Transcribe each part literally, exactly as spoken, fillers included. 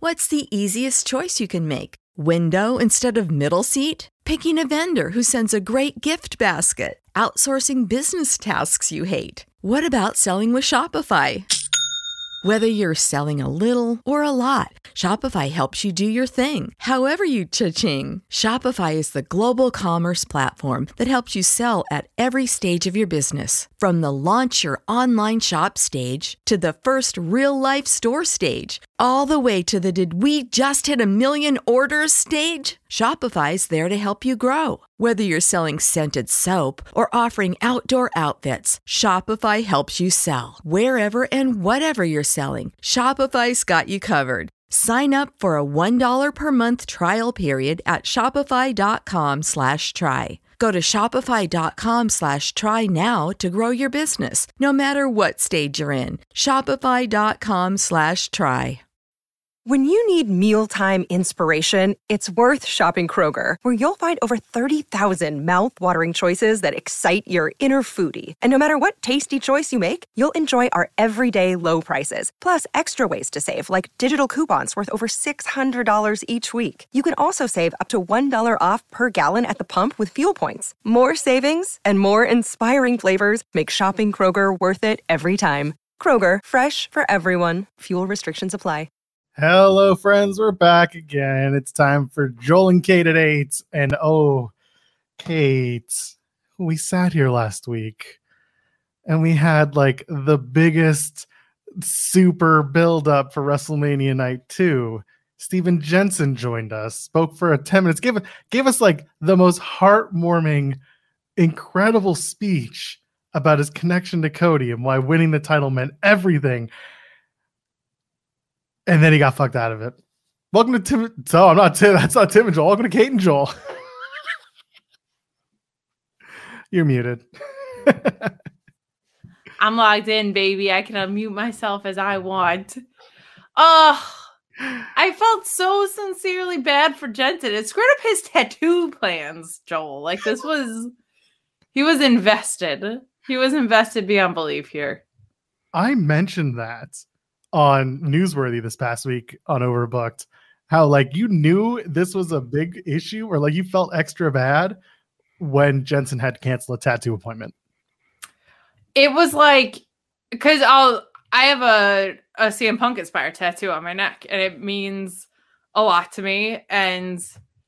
What's the easiest choice you can make? Window instead of middle seat? Picking a vendor who sends a great gift basket? Outsourcing business tasks you hate? What about selling with Shopify? Whether you're selling a little or a lot, Shopify helps you do your thing, however you cha-ching. Shopify is the global commerce platform that helps you sell at every stage of your business. From the launch your online shop stage to the first real-life store stage, all the way to the did we just hit a million orders stage. Shopify's there to help you grow. Whether you're selling scented soap or offering outdoor outfits, Shopify helps you sell. Wherever and whatever you're selling, Shopify's got you covered. Sign up for a one dollar per month trial period at shopify.com slash try. Go to shopify.com slash try now to grow your business, no matter what stage you're in. Shopify.com slash try. When you need mealtime inspiration, it's worth shopping Kroger, where you'll find over thirty thousand mouth-watering choices that excite your inner foodie. And no matter what tasty choice you make, you'll enjoy our everyday low prices, plus extra ways to save, like digital coupons worth over six hundred dollars each week. You can also save up to one dollar off per gallon at the pump with fuel points. More savings and more inspiring flavors make shopping Kroger worth it every time. Kroger, fresh for everyone. Fuel restrictions apply. Hello, friends. We're back again. It's time for Joel and Kate at eight. And oh, Kate, we sat here last week and we had like the biggest super build-up for WrestleMania Night two. Steven Jensen joined us, spoke for a ten minutes, gave, gave us like the most heartwarming, incredible speech about his connection to Cody and why winning the title meant everything. And then he got fucked out of it. Welcome to Tim. So I'm not Tim. That's not Tim and Joel. Welcome to Kate and Joel. You're muted. I'm logged in, baby. I can unmute myself as I want. Oh, I felt so sincerely bad for Jensen. It screwed up his tattoo plans, Joel. Like this was, he was invested. He was invested beyond belief here. I mentioned that on Newsworthy this past week on Overbooked, how like you knew this was a big issue or like you felt extra bad when Jensen had to cancel a tattoo appointment. It was like, because I'll I have a, a C M Punk inspired tattoo on my neck and it means a lot to me. And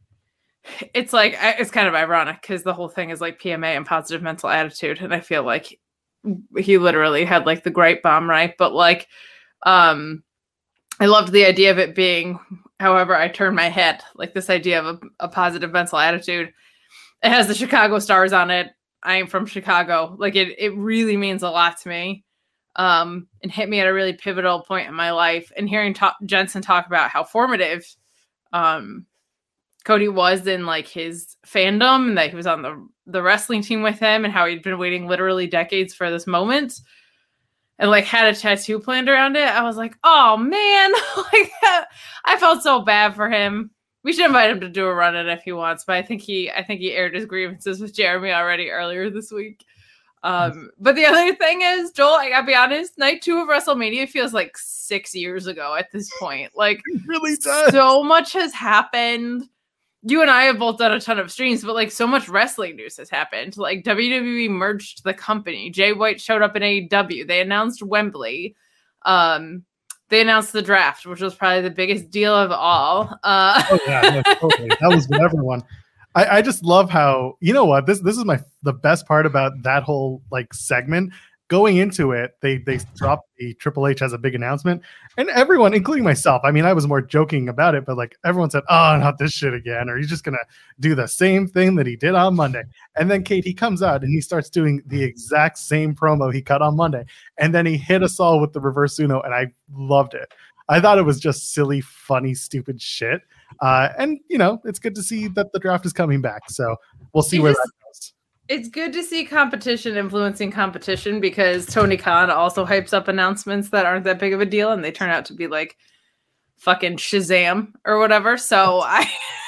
it's like, it's kind of ironic because the whole thing is like P M A and positive mental attitude. And I feel like he literally had like the great bomb, right? But like, Um, I loved the idea of it being, however I turn my head, like this idea of a, a positive mental attitude. It has the Chicago Stars on it. I am from Chicago. Like it, it really means a lot to me. Um, and hit me at a really pivotal point in my life. And hearing talk, Jensen talk about how formative, um, Cody was in like his fandom and that he was on the, the wrestling team with him and how he'd been waiting literally decades for this moment. And like had a tattoo planned around it. I was like, oh man, like I felt so bad for him. We should invite him to do a run in if he wants, but I think he, I think he aired his grievances with Jeremy already earlier this week. Um, but the other thing is, Joel, I gotta be honest, night two of WrestleMania feels like six years ago at this point. Like, it really does. So much has happened. You and I have both done a ton of streams, but like so much wrestling news has happened. Like W W E merged the company. Jay White showed up in A E W. They announced Wembley. Um, they announced the draft, which was probably the biggest deal of all. Uh, oh yeah, no, totally. That was with everyone. I, I just love how, you know what, this this is my the best part about that whole like segment. Going into it, they they dropped the Triple H as a big announcement, and everyone, including myself, I mean, I was more joking about it, but like everyone said, "Oh, not this shit again," or he's just gonna do the same thing that he did on Monday. And then Kate, he comes out and he starts doing the exact same promo he cut on Monday, and then he hit us all with the reverse Uno, and I loved it. I thought it was just silly, funny, stupid shit. Uh, and you know, it's good to see that the draft is coming back. So we'll see it where just, that goes. It's good to see competition influencing competition because Tony Khan also hypes up announcements that aren't that big of a deal and they turn out to be like fucking Shazam or whatever. So I,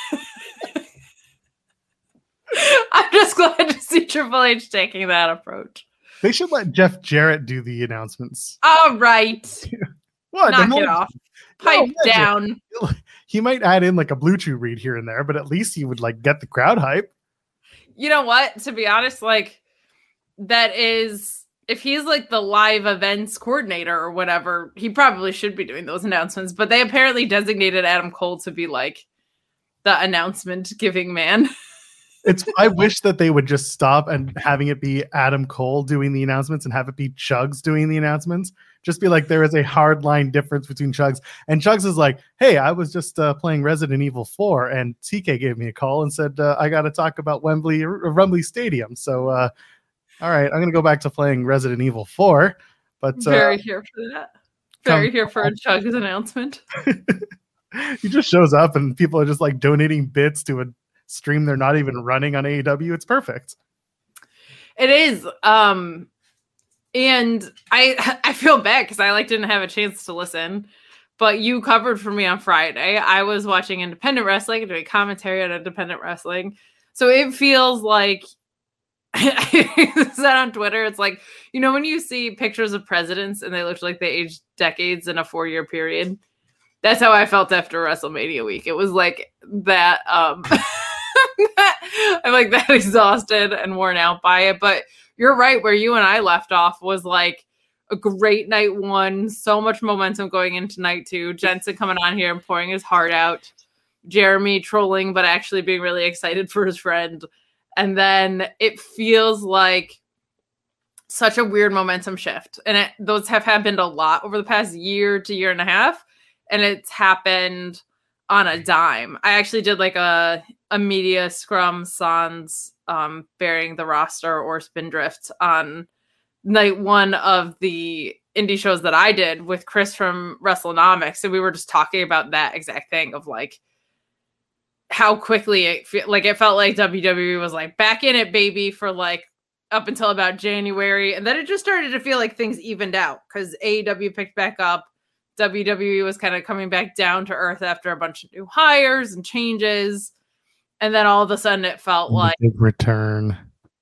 I'm just glad to see Triple H taking that approach. They should let Jeff Jarrett do the announcements. All right. What? Knock More, it off. Pipe no, down. He might add in like a Blue Chew read here and there, but at least he would like get the crowd hype. You know what? To be honest, like that is, if he's like the live events coordinator or whatever, he probably should be doing those announcements. But they apparently designated Adam Cole to be like the announcement giving man. It's. I wish that they would just stop and having it be Adam Cole doing the announcements and have it be Chugs doing the announcements. Just be like, there is a hard line difference between Chugs. And Chugs is like, hey, I was just uh, playing Resident Evil four, and T K gave me a call and said, uh, I got to talk about Wembley, Wembley Stadium. So, uh, all right, I'm going to go back to playing Resident Evil four. But uh, very here for that. Very come, here for a Chugs announcement. He just shows up, and people are just like donating bits to a stream they're not even running on A E W. It's perfect. It is. Um, and I I feel bad because I like didn't have a chance to listen, but you covered for me on Friday. I was watching independent wrestling and doing commentary on independent wrestling. So it feels like I said on Twitter, it's like, you know, when you see pictures of presidents and they look like they aged decades in a four-year period. That's how I felt after WrestleMania week. It was like that. Um, I'm like that exhausted and worn out by it. But you're right. Where you and I left off was like a great night one. So much momentum going into night two. Jensen coming on here and pouring his heart out. Jeremy trolling, but actually being really excited for his friend. And then it feels like such a weird momentum shift. And it, those have happened a lot over the past year to year and a half. And it's happened on a dime. I actually did like a, a media scrum sans um, bearing the roster or Spindrift on night one of the indie shows that I did with Chris from WrestleNomics. And we were just talking about that exact thing of like how quickly it fe- like it felt like W W E was like back in it, baby, for like up until about January. And then it just started to feel like things evened out because A E W picked back up. W W E was kind of coming back down to earth after a bunch of new hires and changes. And then all of a sudden it felt like big return.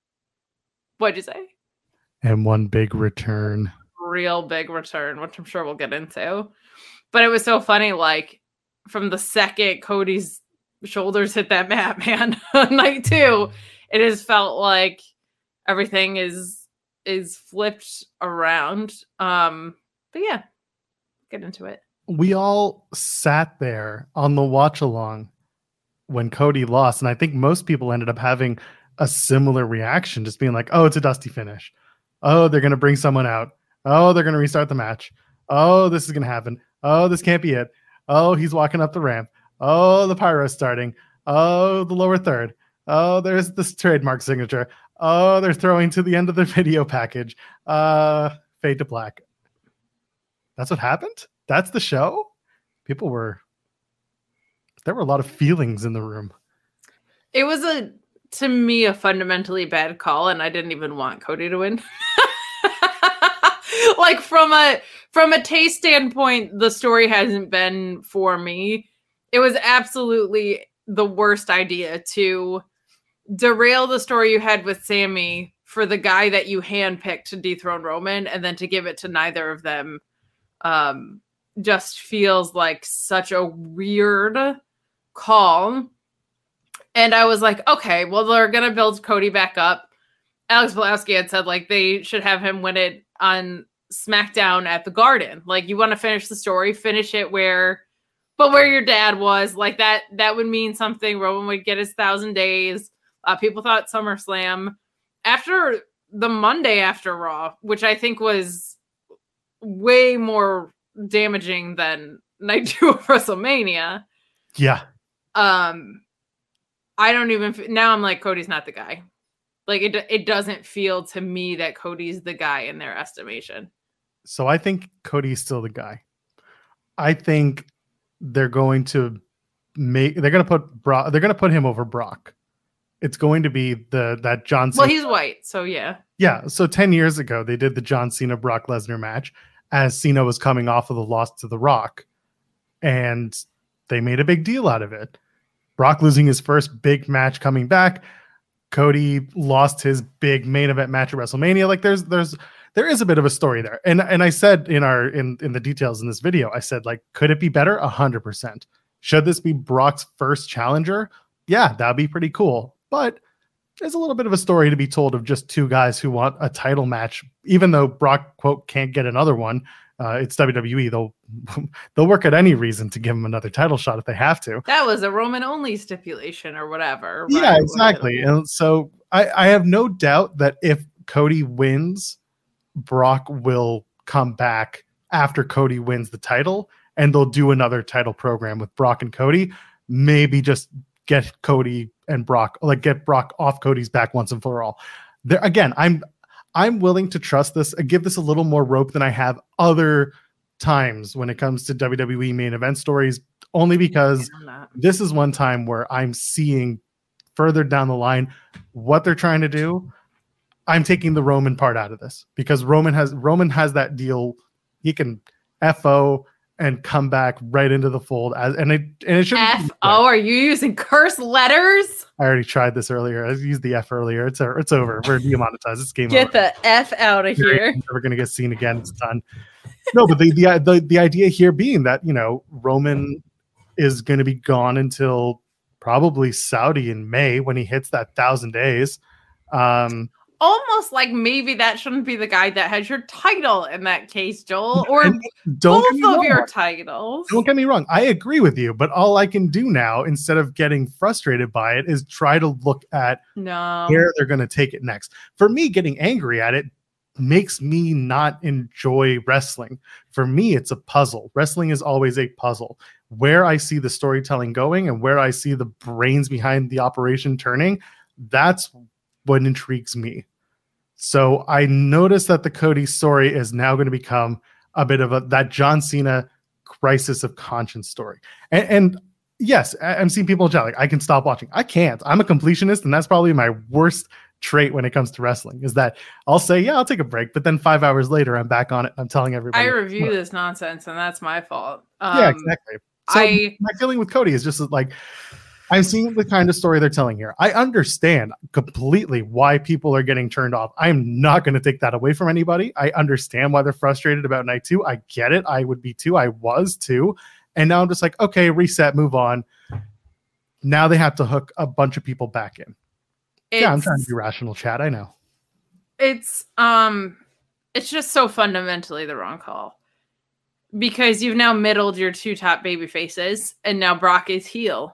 What'd you say? And one big return. Real big return, which I'm sure we'll get into. But it was so funny, like from the second Cody's shoulders hit that mat, man, on night two, it has felt like everything is is flipped around. Um, but yeah. Get into it. We all sat there on the watch along when Cody lost, and I think most people ended up having a similar reaction, just being like, oh, it's a dusty finish. Oh, they're going to bring someone out. Oh, they're going to restart the match. Oh, this is going to happen. Oh, this can't be it. Oh, he's walking up the ramp. Oh, the pyro's starting. Oh, the lower third. Oh, there's this trademark signature. Oh, they're throwing to the end of the video package. Uh, fade to black. That's what happened? That's the show? People were... There were a lot of feelings in the room. It was, a, to me, a fundamentally bad call, and I didn't even want Cody to win. Like, from a from a taste standpoint, the story hasn't been for me. It was absolutely the worst idea to derail the story you had with Sammy for the guy that you handpicked to dethrone Roman, and then to give it to neither of them. Um, just feels like such a weird call. And I was like, okay, well, they're going to build Cody back up. Alex Pulaski had said, like, they should have him win it on SmackDown at the Garden. Like, you want to finish the story, finish it where, but where your dad was. Like, that, that would mean something. Roman would get his thousand days. Uh, people thought SummerSlam. After the Monday after Raw, which I think was way more damaging than night two of WrestleMania. Yeah. Um, I don't even, now I'm like, Cody's not the guy. Like, it it doesn't feel to me that Cody's the guy in their estimation. So I think Cody's still the guy. I think they're going to make, they're going to put Brock, they're going to put him over Brock. It's going to be the, that John Cena. Well, he's white, so yeah. Yeah. So ten years ago, they did the John Cena Brock Lesnar match as Cena was coming off of the loss to The Rock. And they made a big deal out of it. Brock losing his first big match coming back. Cody lost his big main event match at WrestleMania. Like there's, there's, there is a bit of a story there. And and I said in our in in the details in this video, I said, like, could it be better? A hundred percent. Should this be Brock's first challenger? Yeah, that'd be pretty cool. But there's a little bit of a story to be told of just two guys who want a title match, even though Brock, quote, can't get another one. Uh, it's W W E. They'll they'll work at any reason to give him another title shot if they have to. That was a Roman only stipulation or whatever. Right? Yeah, exactly. And so I, I have no doubt that if Cody wins, Brock will come back after Cody wins the title, and they'll do another title program with Brock and Cody. Maybe just get Cody and Brock, like get Brock off Cody's back once and for all. There again, I'm I'm willing to trust this, uh, give this a little more rope than I have other times when it comes to W W E main event stories, only because this is one time where I'm seeing further down the line what they're trying to do. I'm taking the Roman part out of this because Roman has Roman has that deal. He can F O and come back right into the fold as and it and it should F O. Are you using curse letters? I already tried this earlier. I used the F earlier. It's it's over. We're demonetized. It's game get over. Get the F out of You're here. never gonna get seen again. It's done. No, but the, the the the idea here being that, you know, Roman is going to be gone until probably Saudi in May when he hits that thousand days. Um, Almost like maybe that shouldn't be the guy that has your title in that case, Joel, or don't both of your titles. Don't get me wrong. I agree with you, but all I can do now, instead of getting frustrated by it, is try to look at no. where they're going to take it next. For me, getting angry at it makes me not enjoy wrestling. For me, it's a puzzle. Wrestling is always a puzzle. Where I see the storytelling going and where I see the brains behind the operation turning, that's what intrigues me. So I noticed that the Cody story is now going to become a bit of a that John Cena crisis of conscience story. And, and yes, I'm seeing people chat like, I can stop watching. I can't. I'm a completionist, and that's probably my worst trait when it comes to wrestling, is that I'll say, yeah, I'll take a break, but then five hours later I'm back on it. I'm telling everybody I review what? this nonsense, and that's my fault. Um, yeah, exactly. So I my feeling with Cody is just like, I'm seeing the kind of story they're telling here. I understand completely why people are getting turned off. I'm not going to take that away from anybody. I understand why they're frustrated about night two. I get it. I would be too. I was too. And now I'm just like, okay, reset, move on. Now they have to hook a bunch of people back in. It's, yeah, I'm trying to be rational, Chad. I know. It's um, it's just so fundamentally the wrong call, because you've now middled your two top baby faces, and now Brock is heel.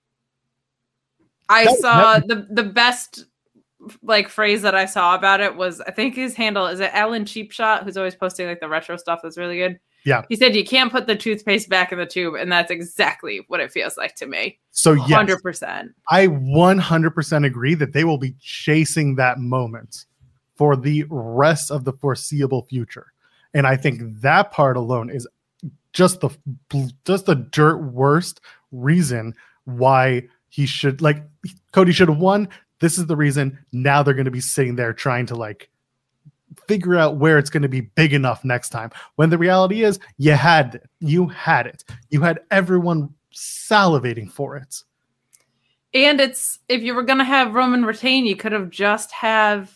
I that, saw that, the the best like phrase that I saw about it was, I think his handle is it Alan Cheapshot, who's always posting like the retro stuff that's really good. Yeah. He said you can't put the toothpaste back in the tube, and that's exactly what it feels like to me. So yes, one hundred percent. I one hundred percent agree that they will be chasing that moment for the rest of the foreseeable future. And I think that part alone is just the just the dirt worst reason why he should, like, Cody should have won. This is the reason. Now they're going to be sitting there trying to like figure out where it's going to be big enough next time. When the reality is, you had it. You had it. You had everyone salivating for it. And it's, if you were going to have Roman retain, you could have just have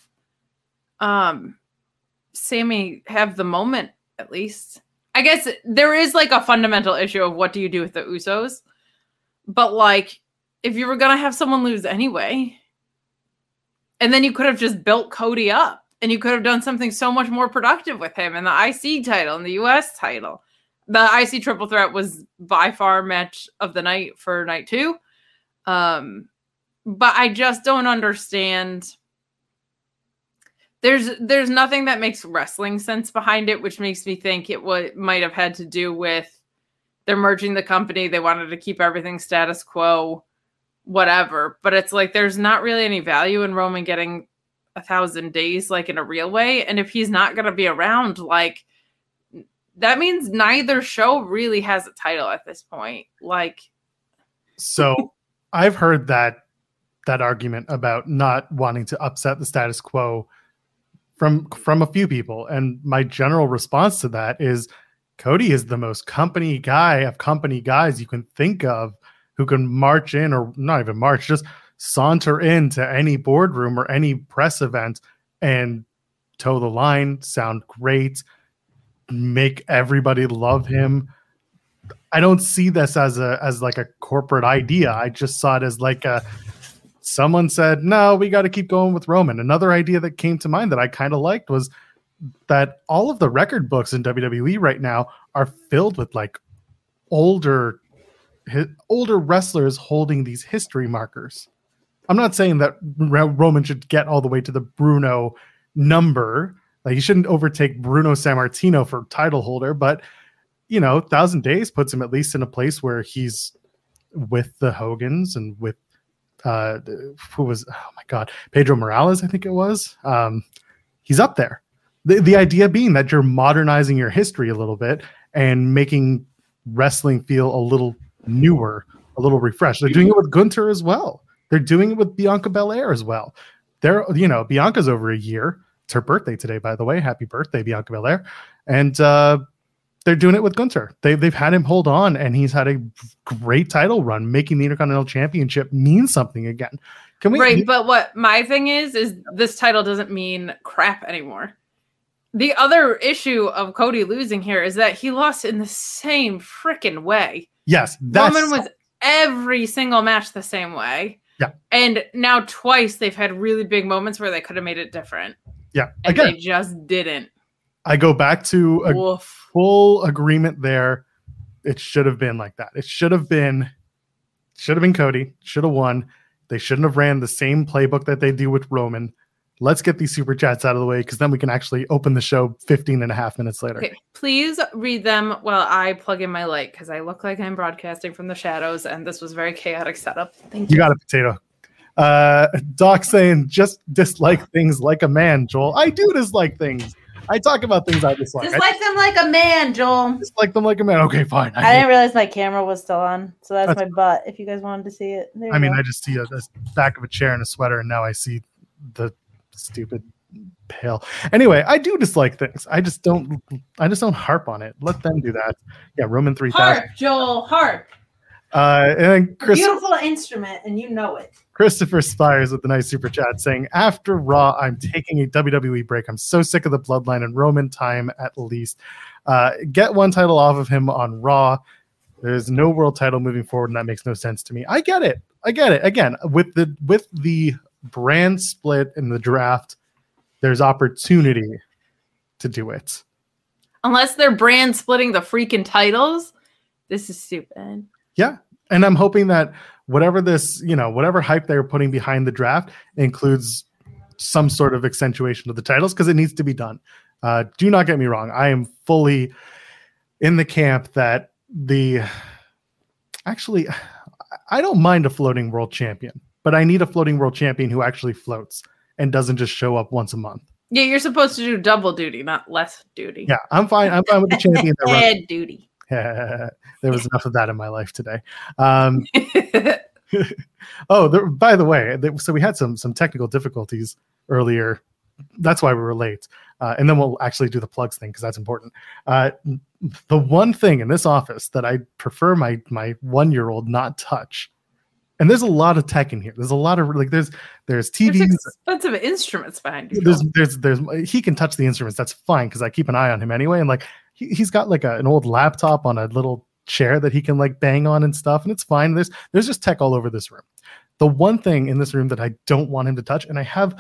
um, Sammy have the moment at least. I guess there is like a fundamental issue of what do you do with the Usos, but like, if you were going to have someone lose anyway, and then you could have just built Cody up, and you could have done something so much more productive with him and the I C title and the U S title. The I C triple threat was by far match of the night for night two. Um, but I just don't understand. There's there's nothing that makes wrestling sense behind it, which makes me think it would might have had to do with they're merging the company. They wanted to keep everything status quo. Whatever, but it's like there's not really any value in Roman getting a thousand days like in a real way, and if he's not going to be around, like that means neither show really has a title at this point. Like, so I've heard that that argument about not wanting to upset the status quo from from a few people, and my general response to that is Cody is the most company guy of company guys you can think of, who can march in, or not even march, just saunter into any boardroom or any press event and toe the line, sound great, make everybody love him. I don't see this as a as like a corporate idea. I just saw it as like a someone said, no, we got to keep going with Roman. Another idea that came to mind that I kind of liked was that all of the record books in W W E right now are filled with like older older wrestlers holding these history markers. I'm not saying that Roman should get all the way to the Bruno number. Like, he shouldn't overtake Bruno Sammartino for title holder, but you know, thousand days puts him at least in a place where he's with the Hogans and with uh, who was, oh my God, Pedro Morales, I think it was. Um, he's up there. The, the idea being that you're modernizing your history a little bit and making wrestling feel a little newer, a little refreshed. They're doing it with Gunther as well. They're doing it with Bianca Belair as well. They're, you know, Bianca's over a year. It's her birthday today, by the way. Happy birthday, Bianca Belair. And uh, they're doing it with Gunther. They, they've had him hold on, and he's had a great title run, making the Intercontinental Championship mean something again. Can we? Right, but what my thing is, is this title doesn't mean crap anymore. The other issue of Cody losing here is that he lost in the same freaking way. Yes. That's... Roman was every single match the same way. Yeah. And now twice they've had really big moments where they could have made it different. Yeah. And Again, they just didn't. I go back to a Woof. full agreement there. It should have been like that. It should have been, should have been Cody, should have won. They shouldn't have ran the same playbook that they do with Roman. Let's get these super chats out of the way, because then we can actually open the show fifteen and a half minutes later. Okay, please read them while I plug in my light, because I look like I'm broadcasting from the shadows, and this was very chaotic setup. Thank you. You got a potato. Uh, Doc saying, just dislike things like a man, Joel. I do dislike things. I talk about things I dislike. Dislike them like a man, Joel. Dislike them like a man. Okay, fine. I, I didn't realize my camera was still on, so that's, that's my butt. If you guys wanted to see it, there you I mean, go. I just see a, a back of a chair and a sweater, and now I see the stupid pale. Anyway, I do dislike things. I just don't. I just don't harp on it. Let them do that. Yeah, Roman three thousand. Harp, Joel, harp. Uh, and then Chris, beautiful instrument, and you know it. Christopher Spires with the nice super chat saying, after Raw, I'm taking a W W E break. I'm so sick of the Bloodline and Roman time at least. Uh, get one title off of him on Raw. There's no world title moving forward, and that makes no sense to me. I get it. I get it. Again, with the with the brand split in the draft, there's opportunity to do it. Unless they're brand splitting the freaking titles, this is stupid. Yeah. And I'm hoping that whatever this, you know, whatever hype they're putting behind the draft includes some sort of accentuation of the titles, because it needs to be done. Uh, do not get me wrong. I am fully in the camp that the actually, I don't mind a floating world champion, but I need a floating world champion who actually floats and doesn't just show up once a month. Yeah, you're supposed to do double duty, not less duty. Yeah, I'm fine. I'm fine with the champion. That Head duty. There was enough of that in my life today. Um, oh, there, by the way, there, so we had some some technical difficulties earlier. That's why we were late. Uh, and then we'll actually do the plugs thing, because that's important. Uh, the one thing in this office that I prefer my my one-year-old not touch, and there's a lot of tech in here. There's a lot of like there's there's T Vs, there's expensive instruments behind you. There's there's there's he can touch the instruments. That's fine, because I keep an eye on him anyway. And like he, he's got like a, an old laptop on a little chair that he can like bang on and stuff, and it's fine. There's there's just tech all over this room. The one thing in this room that I don't want him to touch, and I have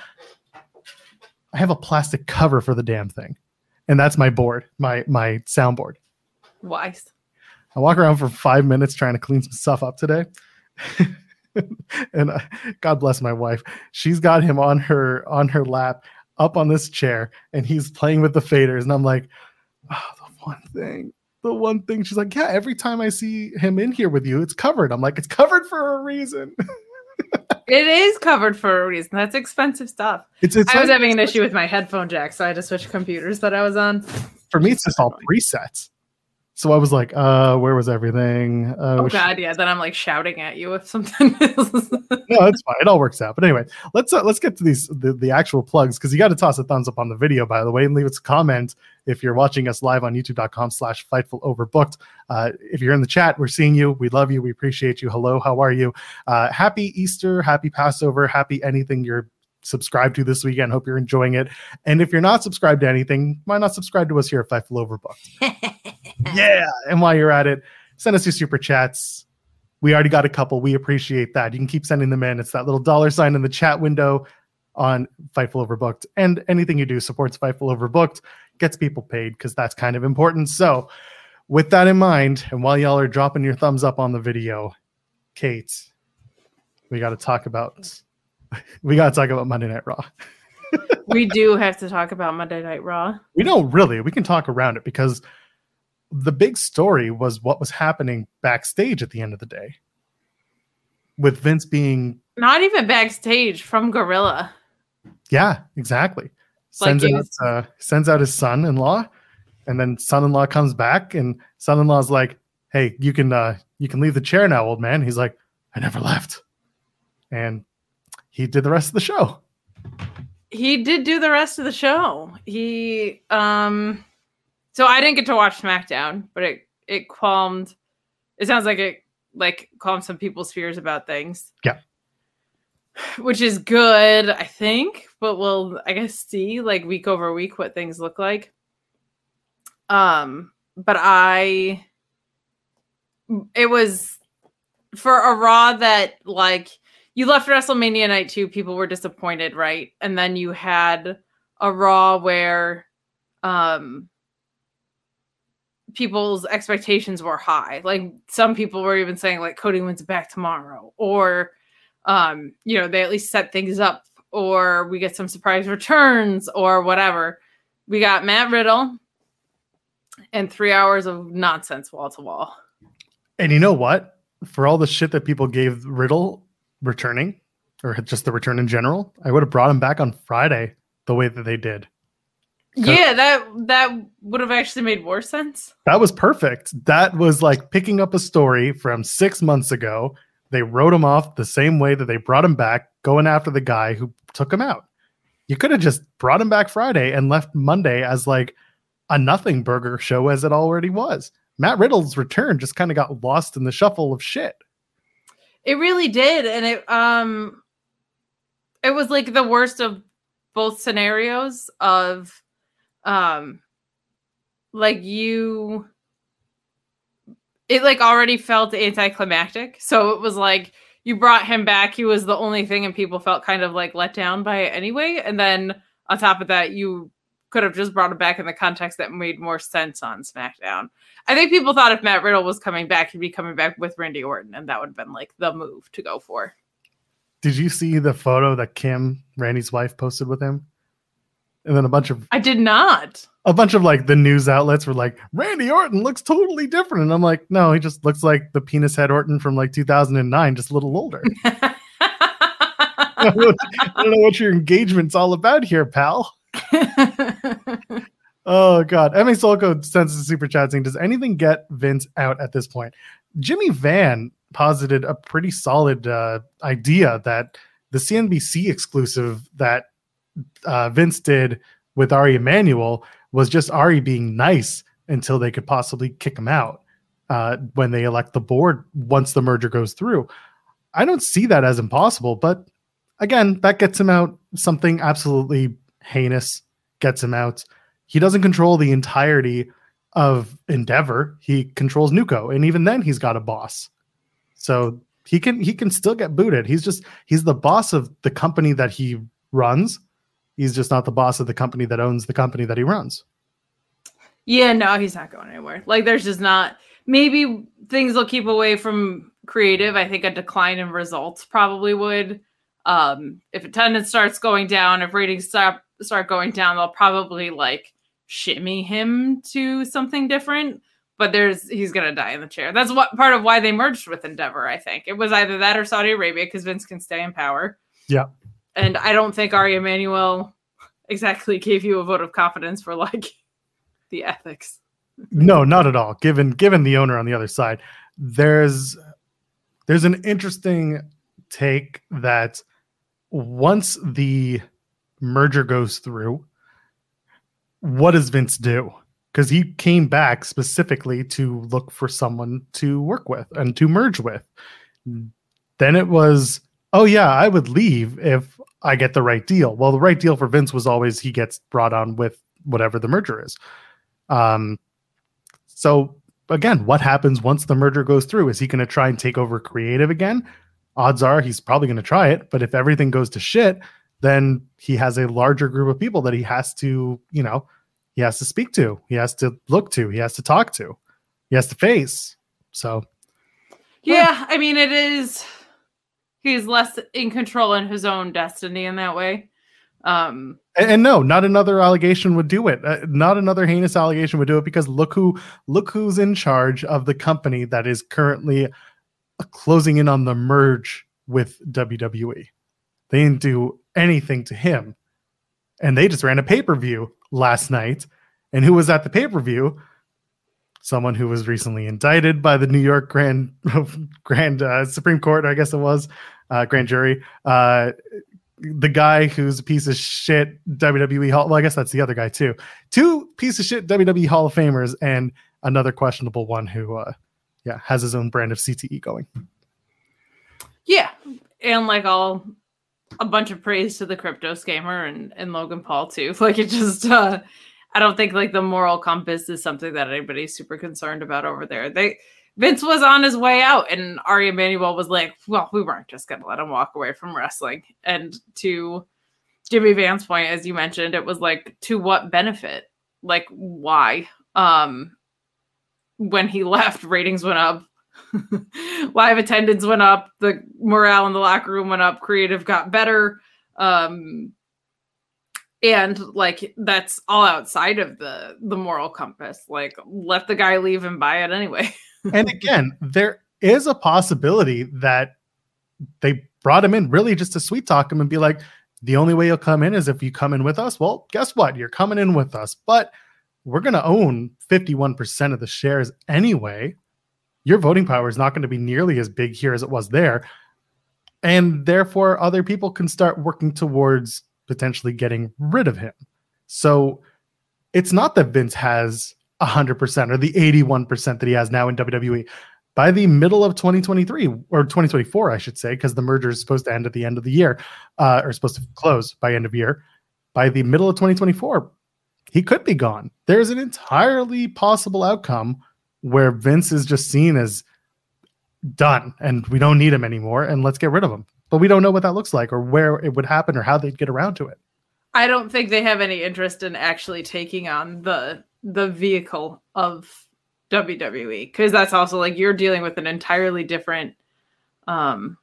I have a plastic cover for the damn thing, and that's my board, my my soundboard. Wise. I walk around for five minutes trying to clean some stuff up today. And uh, God bless my wife. She's got him on her on her lap, up on this chair, and he's playing with the faders. And I'm like, oh, the one thing, the one thing. She's like, yeah, every time I see him in here with you, it's covered. I'm like, it's covered for a reason. It is covered for a reason. That's expensive stuff. It's, it's I was like, having an issue with my headphone jack, so I had to switch computers that I was on. For me, it's just all presets. So I was like, uh, where was everything? Uh, oh, God, yeah. Then I'm like shouting at you if something is. No, it's fine. It all works out. But anyway, let's uh, let's get to these the, the actual plugs, because you got to toss a thumbs up on the video, by the way, and leave us a comment if you're watching us live on youtube.com slash Fightful Overbooked. Uh, if you're in the chat, we're seeing you. We love you. We appreciate you. Hello, how are you? Uh, happy Easter, happy Passover, happy anything you're subscribe to this weekend. Hope you're enjoying it. And if you're not subscribed to anything, why not subscribe to us here at Fightful Overbooked? Yeah. And while you're at it, send us your super chats. We already got a couple. We appreciate that. You can keep sending them in. It's that little dollar sign in the chat window on Fightful Overbooked. And anything you do supports Fightful Overbooked, gets people paid, because that's kind of important. So with that in mind, and while y'all are dropping your thumbs up on the video, Kate, we got to talk about we got to talk about Monday Night Raw. We do have to talk about Monday Night Raw. We don't really. We can talk around it, because the big story was what was happening backstage at the end of the day, with Vince being not even backstage, from Gorilla. Yeah, exactly. Sends Like, out was- uh, sends out his son-in-law, and then son-in-law comes back, and son-in-law's like, "Hey, you can uh, you can leave the chair now, old man." He's like, "I never left," and he did the rest of the show. He did do the rest of the show. He um so I didn't get to watch SmackDown, but it it calmed it sounds like it like calmed some people's fears about things. Yeah. Which is good, I think, but we'll I guess see like week over week what things look like. Um but I it was for a Raw that like you left WrestleMania night two, people were disappointed, right? And then you had a Raw where um, people's expectations were high. Like some people were even saying like Cody wins back tomorrow, or um, you know, they at least set things up, or we get some surprise returns or whatever. We got Matt Riddle and three hours of nonsense wall to wall. And you know what? For all the shit that people gave Riddle returning, or just the return in general, I would have brought him back on Friday the way that they did. Yeah, that that would have actually made more sense. That was perfect. That was like picking up a story from six months ago. They wrote him off the same way that they brought him back, going after the guy who took him out. You could have just brought him back Friday and left Monday as like a nothing burger show as it already was. Matt Riddle's return just kind of got lost in the shuffle of shit. It really did, and it um, it was like the worst of both scenarios. Of, um, like you, it like already felt anticlimactic. So it was like you brought him back; he was the only thing, and people felt kind of like let down by it anyway. And then on top of that, you could have just brought him back in the context that made more sense on SmackDown. I think people thought if Matt Riddle was coming back, he'd be coming back with Randy Orton, and that would have been like the move to go for. Did you see the photo that Kim, Randy's wife, posted with him? And then a bunch of I did not. a bunch of like the news outlets were like, Randy Orton looks totally different. And I'm like, no, he just looks like the penis head Orton from like two thousand nine, just a little older. I don't know what your engagement's all about here, pal. Oh God. Emmy Solko sends a super chat saying, does anything get Vince out at this point? Jimmy Van posited a pretty solid uh, idea that the C N B C exclusive that uh, Vince did with Ari Emanuel was just Ari being nice until they could possibly kick him out uh, when they elect the board once the merger goes through. I don't see that as impossible, but again, that gets him out. Something absolutely heinous gets him out. He doesn't control the entirety of Endeavor. He controls Nuco, and even then he's got a boss. So he can he can still get booted. He's just he's the boss of the company that he runs. He's just not the boss of the company that owns the company that he runs. Yeah, no, he's not going anywhere. Like, there's just not. Maybe things will keep away from creative. I think a decline in results probably would. Um, if attendance starts going down, if ratings start start going down, they'll probably like shimmy him to something different. But there's he's gonna die in the chair. That's what part of why they merged with Endeavor. I think it was either that or Saudi Arabia, because Vince can stay in power. Yeah, and I don't think Ari Emanuel exactly gave you a vote of confidence for like the ethics. No, not at all. Given given the owner on the other side, there's there's an interesting take that once the merger goes through, what does Vince do? Because he came back specifically to look for someone to work with and to merge with. Then it was, oh yeah, I would leave if I get the right deal. Well, the right deal for Vince was always he gets brought on with whatever the merger is. Um, so again, what happens once the merger goes through? Is he going to try and take over creative again? Odds are he's probably going to try it. But if everything goes to shit, then he has a larger group of people that he has to, you know, he has to speak to, he has to look to, he has to talk to, he has to face. So, yeah, I mean, it is, he's less in control in his own destiny in that way. Um, and, and no, not another allegation would do it. Uh, not another heinous allegation would do it, because look who, look who's in charge of the company that is currently closing in on the merge with W W E. They didn't do anything to him. And they just ran a pay-per-view last night. And who was at the pay-per-view? Someone who was recently indicted by the New York Grand Grand uh, Supreme Court, I guess it was, uh, grand jury. Uh, the guy who's a piece of shit W W E Hall. Well, I guess that's the other guy too. Two piece of shit W W E Hall of Famers and another questionable one who, uh, yeah, has his own brand of C T E going. Yeah, and like all a bunch of praise to the crypto scammer and, and Logan Paul too. Like it just, uh, I don't think like the moral compass is something that anybody's super concerned about over there. They Vince was on his way out, and Ari Emanuel was like, well, we weren't just going to let him walk away from wrestling. And to Jimmy Vance's point, as you mentioned, it was like, to what benefit? Like, why? Um, when he left, ratings went up. Live attendance went up. The morale in the locker room went up. Creative got better. Um, and like, that's all outside of the, the moral compass. Like, let the guy leave and buy it anyway. And again, there is a possibility that they brought him in really just to sweet talk him and be like, the only way you'll come in is if you come in with us. Well, guess what? You're coming in with us, but we're going to own fifty-one percent of the shares anyway. Your voting power is not going to be nearly as big here as it was there. And therefore, other people can start working towards potentially getting rid of him. So it's not that Vince has one hundred percent or the eighty-one percent that he has now in W W E. By the middle of twenty twenty-three, or twenty twenty-four, I should say, because the merger is supposed to end at the end of the year, uh, or supposed to close by end of year. By the middle of twenty twenty-four, he could be gone. There's an entirely possible outcome where Vince is just seen as done and we don't need him anymore and let's get rid of him. But we don't know what that looks like or where it would happen or how they'd get around to it. I don't think they have any interest in actually taking on the the vehicle of W W E, because that's also like you're dealing with an entirely different um,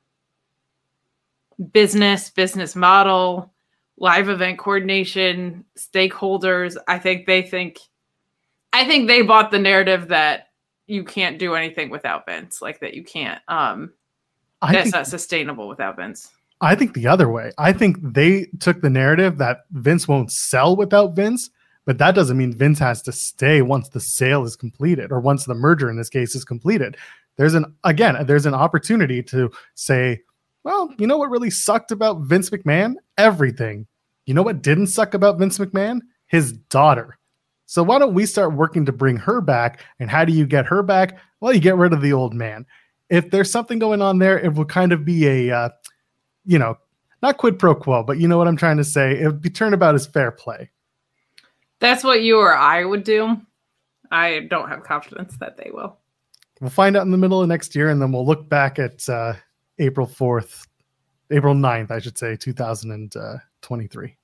business, business model, live event coordination, stakeholders. I think they think, I think they bought the narrative that you can't do anything without Vince, like that you can't. Um, I that's think, not sustainable without Vince. I think the other way. I think they took the narrative that Vince won't sell without Vince. But that doesn't mean Vince has to stay once the sale is completed or once the merger in this case is completed. There's an, again, there's an opportunity to say, well, you know what really sucked about Vince McMahon? Everything. You know what didn't suck about Vince McMahon? His daughter. So why don't we start working to bring her back? And how do you get her back? Well, you get rid of the old man. If there's something going on there, it will kind of be a, uh, you know, not quid pro quo, but you know what I'm trying to say? It would be turnabout as fair play. That's what you or I would do. I don't have confidence that they will. We'll find out in the middle of next year, and then we'll look back at uh, April fourth, April ninth, I should say, two thousand twenty-three.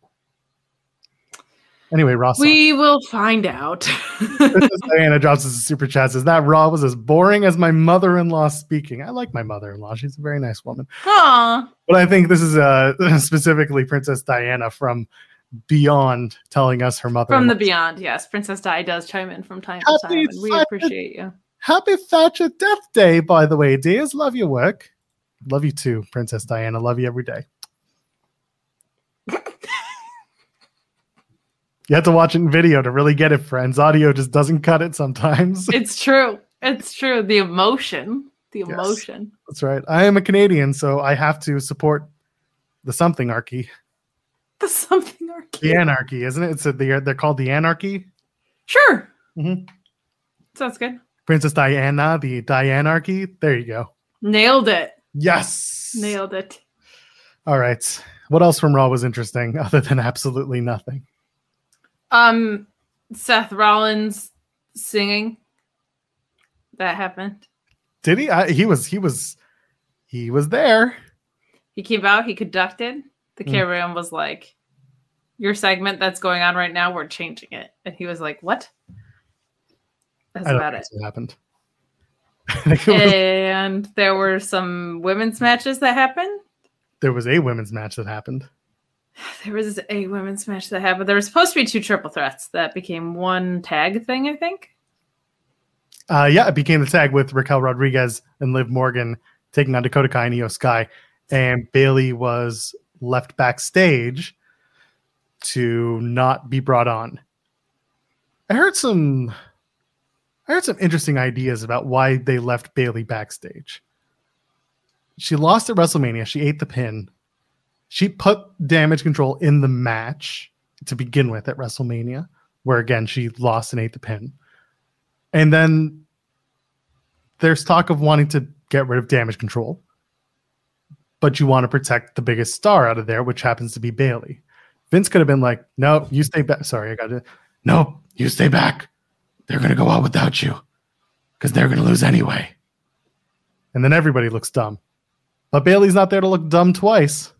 Anyway, Ross. We will find out. Diana drops us a super chat. Says that Raw was as boring as my mother-in-law speaking. I like my mother-in-law. She's a very nice woman. Aww. But I think this is uh, specifically Princess Diana from Beyond telling us her mother from the Beyond. Yes, Princess Di does chime in from time to time, and we appreciate you. Happy Thatcher Death Day, by the way, dears. Love your work. Love you too, Princess Diana. Love you every day. You have to watch it in video to really get it, friends. Audio just doesn't cut it sometimes. It's true. It's true. The emotion. The emotion. Yes, that's right. I am a Canadian, so I have to support the something archy. The something archy. The anarchy, isn't it? It's a, they're, they're called the anarchy. Sure. Mm-hmm. Sounds good. Princess Diana, the Dianarchy. There you go. Nailed it. Yes. Nailed it. All right. What else from Raw was interesting other than absolutely nothing? Um, Seth Rollins singing. That happened. Did he? I, he was. He was. He was there. He came out. He conducted. The Mm. cameraman was like, "Your segment that's going on right now, we're changing it." And he was like, "What?" That's I don't about think it. that's what happened. I think it was- And there were some women's matches that happened. there was a women's match that happened. There was a women's match that happened. There was supposed to be two triple threats that became one tag thing, I think. Uh, yeah, it became the tag with Raquel Rodriguez and Liv Morgan taking on Dakota Kai and Io Sky. And Bayley was left backstage to not be brought on. I heard some I heard some interesting ideas about why they left Bayley backstage. She lost at WrestleMania. She ate the pin. She put Damage Control in the match to begin with at WrestleMania, where again she lost and ate the pin. And then there's talk of wanting to get rid of Damage Control, but you want to protect the biggest star out of there, which happens to be Bayley. Vince could have been like, "No, you stay back." Sorry, I got to. No, you stay back. They're going to go out without you because they're going to lose anyway. And then everybody looks dumb. But Bayley's not there to look dumb twice.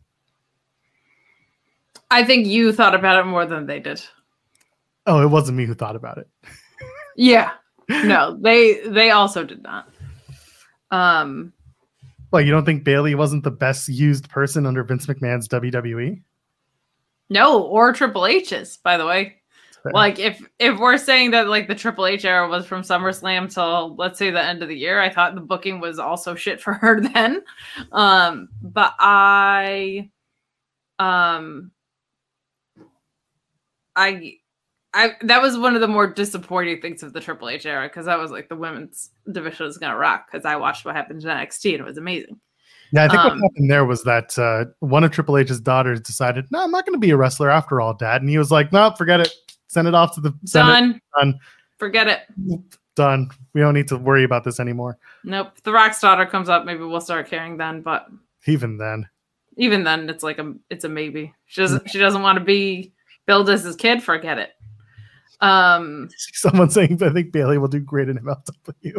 I think you thought about it more than they did. Oh, it wasn't me who thought about it. Yeah. No, they they also did not. Um, Well, you don't think Bayley wasn't the best used person under Vince McMahon's W W E? no, or Triple H's, by the way. Fair. Like if if we're saying that like the Triple H era was from SummerSlam till let's say the end of the year, I thought the booking was also shit for her then. Um, but I um I I that was one of the more disappointing things of the Triple H era because that was like the women's division was gonna rock because I watched what happened in N X T and it was amazing. Yeah, I think Um, what happened there was that uh, one of Triple H's daughters decided, no, I'm not going to be a wrestler after all, Dad. And he was like, no, forget it. Send it off to the Senate. Done. Done. Forget it. Done. We don't need to worry about this anymore. Nope. If The Rock's daughter comes up, maybe we'll start caring then. But Even then. even then, it's like a it's a maybe. She doesn't she doesn't want to be billed as his kid. Forget it. Um. Someone saying, I think Bayley will do great in M L W.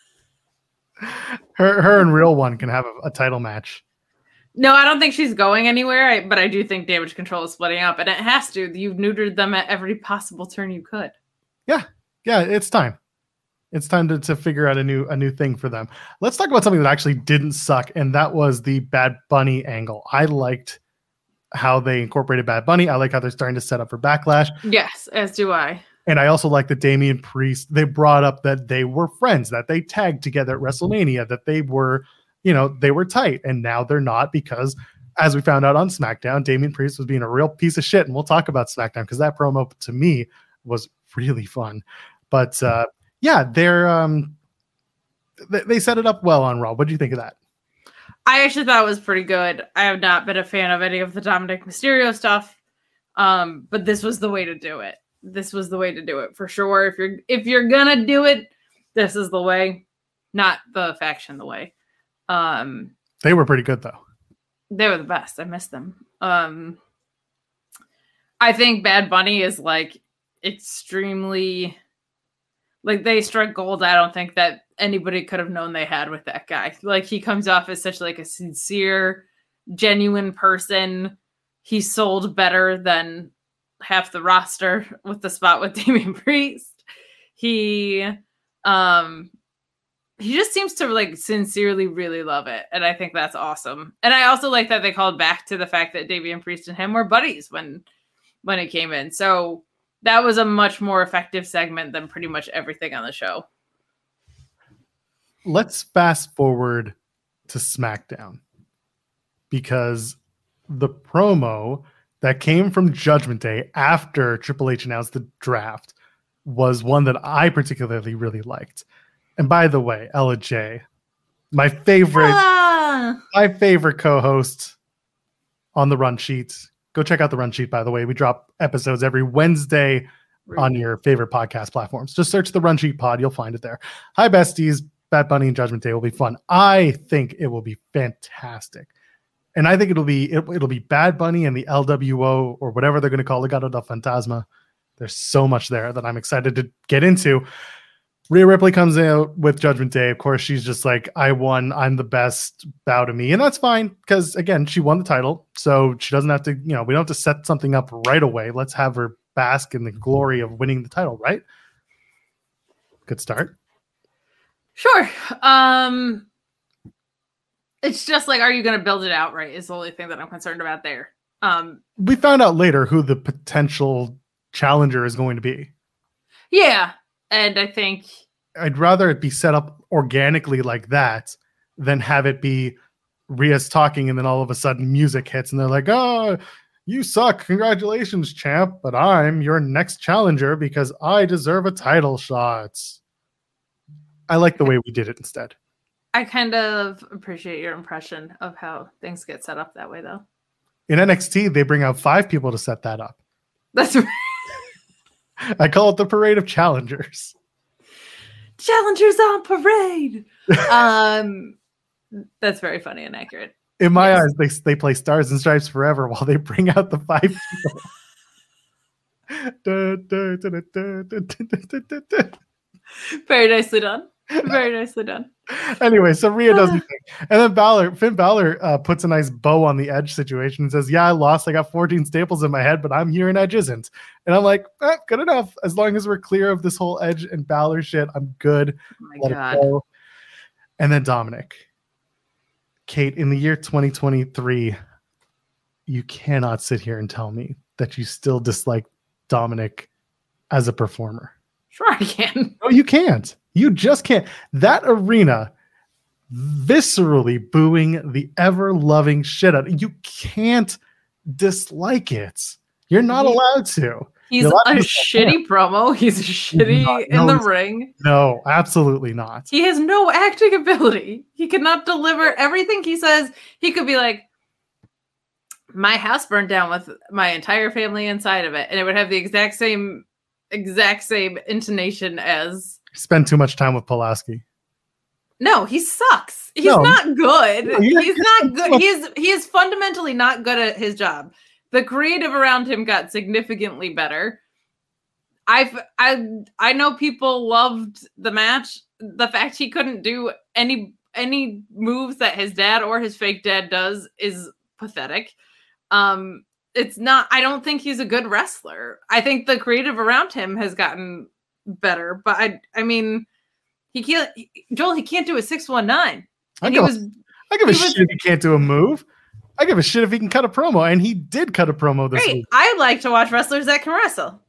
her, her and Real One can have a, a title match. No, I don't think she's going anywhere. I, but I do think Damage Control is splitting up, and it has to. You've neutered them at every possible turn you could. Yeah. Yeah, it's time. It's time to, to figure out a new a new thing for them. Let's talk about something that actually didn't suck, and that was the Bad Bunny angle. I liked how they incorporated Bad Bunny. I like how they're starting to set up for Backlash. Yes, as do I. And I also like that Damian Priest, they brought up that they were friends, that they tagged together at WrestleMania, that they were, you know, they were tight. And now they're not because, as we found out on SmackDown, Damian Priest was being a real piece of shit. And we'll talk about SmackDown because that promo to me was really fun. But uh, yeah, they're um, they, they set it up well on Raw. What do you think of that? I actually thought it was pretty good. I have not been a fan of any of the Dominic Mysterio stuff, um, but this was the way to do it. This was the way to do it for sure. If you're if you're gonna do it, this is the way, not the faction the way. Um, They were pretty good though. they were the best. I miss them. Um, I think Bad Bunny is like extremely, like they struck gold. I don't think that anybody could have known they had with that guy. Like he comes off as such like a sincere, genuine person. He sold better than half the roster with the spot with Damian Priest. He, um, he just seems to like sincerely really love it. And I think that's awesome. And I also like that they called back to the fact that Damian Priest and him were buddies when, when it came in. So that was a much more effective segment than pretty much everything on the show. Let's fast forward to SmackDown because the promo that came from Judgment Day after Triple H announced the draft was one that I particularly really liked. And by the way, Ella J, my favorite, Ah! my favorite co-host on the Run Sheet. Go check out the Run Sheet, by the way. We drop episodes every Wednesday on your favorite podcast platforms. Just search the Run Sheet pod. You'll find it there. Hi, besties. Bad Bunny and Judgment Day will be fun. I think it will be fantastic. And I think it'll be it, it'll be Bad Bunny and the L W O or whatever they're going to call Legado del Fantasma. There's so much there that I'm excited to get into. Rhea Ripley comes out with Judgment Day. Of course, she's just like, I won. I'm the best. Bow to me. And that's fine because, again, she won the title. So she doesn't have to, you know, we don't have to set something up right away. Let's have her bask in the glory of winning the title, right? Good start. Sure. Um, it's just like, are you going to build it out right is the only thing that I'm concerned about there. Um, we found out later who the potential challenger is going to be. Yeah. And I think I'd rather it be set up organically like that than have it be Rhea's talking and then all of a sudden music hits and they're like, oh, you suck. Congratulations, champ. But I'm your next challenger because I deserve a title shot. I like the way we did it instead. I kind of appreciate your impression of how things get set up that way, though. In N X T, they bring out five people to set that up. That's right. I call it the parade of challengers. Challengers on parade. um, that's very funny and accurate. In my Yes. eyes, they they play Stars and Stripes forever while they bring out the five people. Da, da, da, da, da, da, da, da, da. Very nicely done. Very nicely done. Anyway, so Rhea doesn't think. And then Balor, Finn Balor uh, puts a nice bow on the Edge situation and says, yeah, I lost. I got fourteen staples in my head, but I'm here and Edge isn't. And I'm like, eh, good enough. As long as we're clear of this whole Edge and Balor shit, I'm good. Oh my Let God. it go. And then Dominic. Kate, in the year twenty twenty-three, you cannot sit here and tell me that you still dislike Dominic as a performer. Sure, I can. No, you can't. You just can't. That arena viscerally booing the ever-loving shit out. You can't dislike it. You're not He- allowed to. He's You're a allowed to- shitty promo. He's shitty not. in No, the he's- ring. No, absolutely not. He has no acting ability. He cannot deliver everything he says. He could be like, my house burned down with my entire family inside of it. And it would have the exact same, exact same intonation as, Spend too much time with Pulaski. no, he sucks. He's No. not good. No, he- He's not good. He is, he is fundamentally not good at his job. The creative around him got significantly better. I've I I know people loved the match. The fact he couldn't do any any moves that his dad or his fake dad does is pathetic. Um, it's not. I don't think he's a good wrestler. I think the creative around him has gotten better. But I I mean, he can't. Joel, he can't do a six one nine. I And he give, was I give a he was- shit if he can't do a move. I give a shit if he can cut a promo, and he did cut a promo this great. week. I like to watch wrestlers that can wrestle.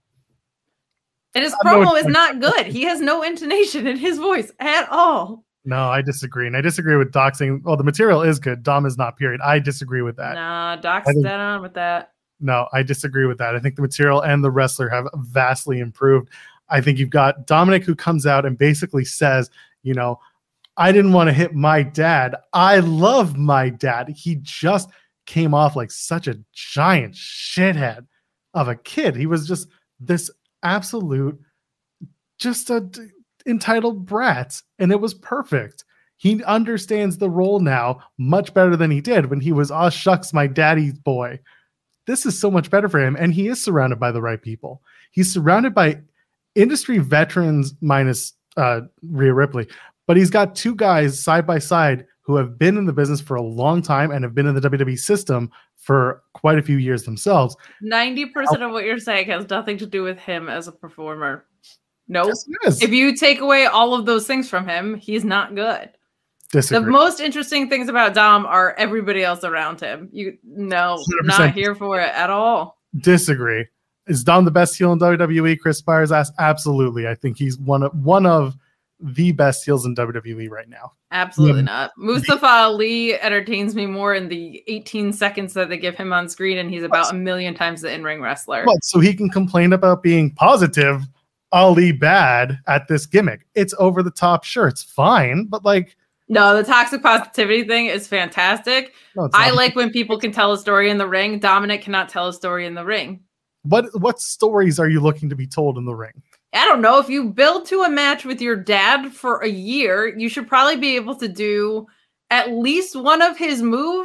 And his I know promo it's is like- not good. He has no intonation in his voice at all. No, I disagree, and I disagree with Doc saying, "Well, the material is good. Dom is not." Period. I disagree with that. Nah, Doc's I think- dead on with that. No, I disagree with that. I think the material and the wrestler have vastly improved. I think you've got Dominic who comes out and basically says, you know, I didn't want to hit my dad. I love my dad. He just came off like such a giant shithead of a kid. He was just this absolute, just a d- entitled brat. And it was perfect. He understands the role now much better than he did when he was, oh, shucks, my daddy's boy. This is so much better for him. And he is surrounded by the right people. He's surrounded by industry veterans minus uh, Rhea Ripley. But he's got two guys side by side who have been in the business for a long time and have been in the W W E system for quite a few years themselves. ninety percent of what you're saying has nothing to do with him as a performer. No. Yes, it is. If you take away all of those things from him, he's not good. Disagree. The most interesting things about Dom are everybody else around him. You no, one hundred not percent. here for it at all. Disagree. Is Dom the best heel in W W E? Chris Spires asked. Absolutely. I think he's one of one of the best heels in W W E right now. Absolutely Yeah. not. Mustafa Ali entertains me more in the eighteen seconds that they give him on screen, and he's about a million times the in-ring wrestler. What? So he can complain about being positive, Ali bad at this gimmick. It's over the top. Sure, it's fine, but like, No, the toxic positivity thing is fantastic. no, it's I not. like when people can tell a story in the ring. Dominic cannot tell a story in the ring. What what stories are you looking to be told in the ring? I don't know. If you build to a match with your dad for a year, you should probably be able to do at least one of his moves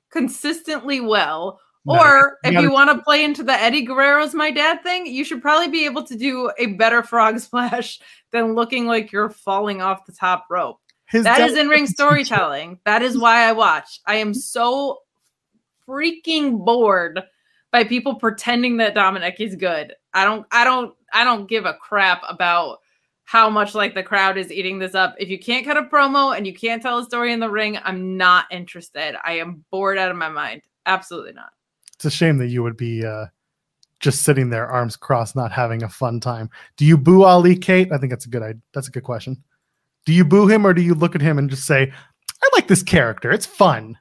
consistently well. No, Or you if gotta- you want to play into the Eddie Guerrero's my dad thing, you should probably be able to do a better frog splash than looking like you're falling off the top rope. His That dad- is in-ring storytelling. That is why I watch. I am so freaking bored by people pretending that Dominic is good. I don't I don't I don't give a crap about how much like the crowd is eating this up. If you can't cut a promo and you can't tell a story in the ring, I'm not interested. I am bored out of my mind. Absolutely not. It's a shame that you would be uh, just sitting there, arms crossed, not having a fun time. Do you boo Ali, Kate? I think that's a good idea. That's a good question. Do you boo him, or do you look at him and just say, "I like this character. It's fun"?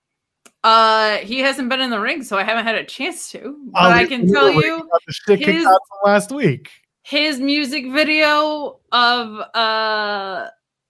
Uh, he hasn't been in the ring, so I haven't had a chance to. But Ali, I can tell literally you, got the shit kicked his- out from last week. his music video of uh,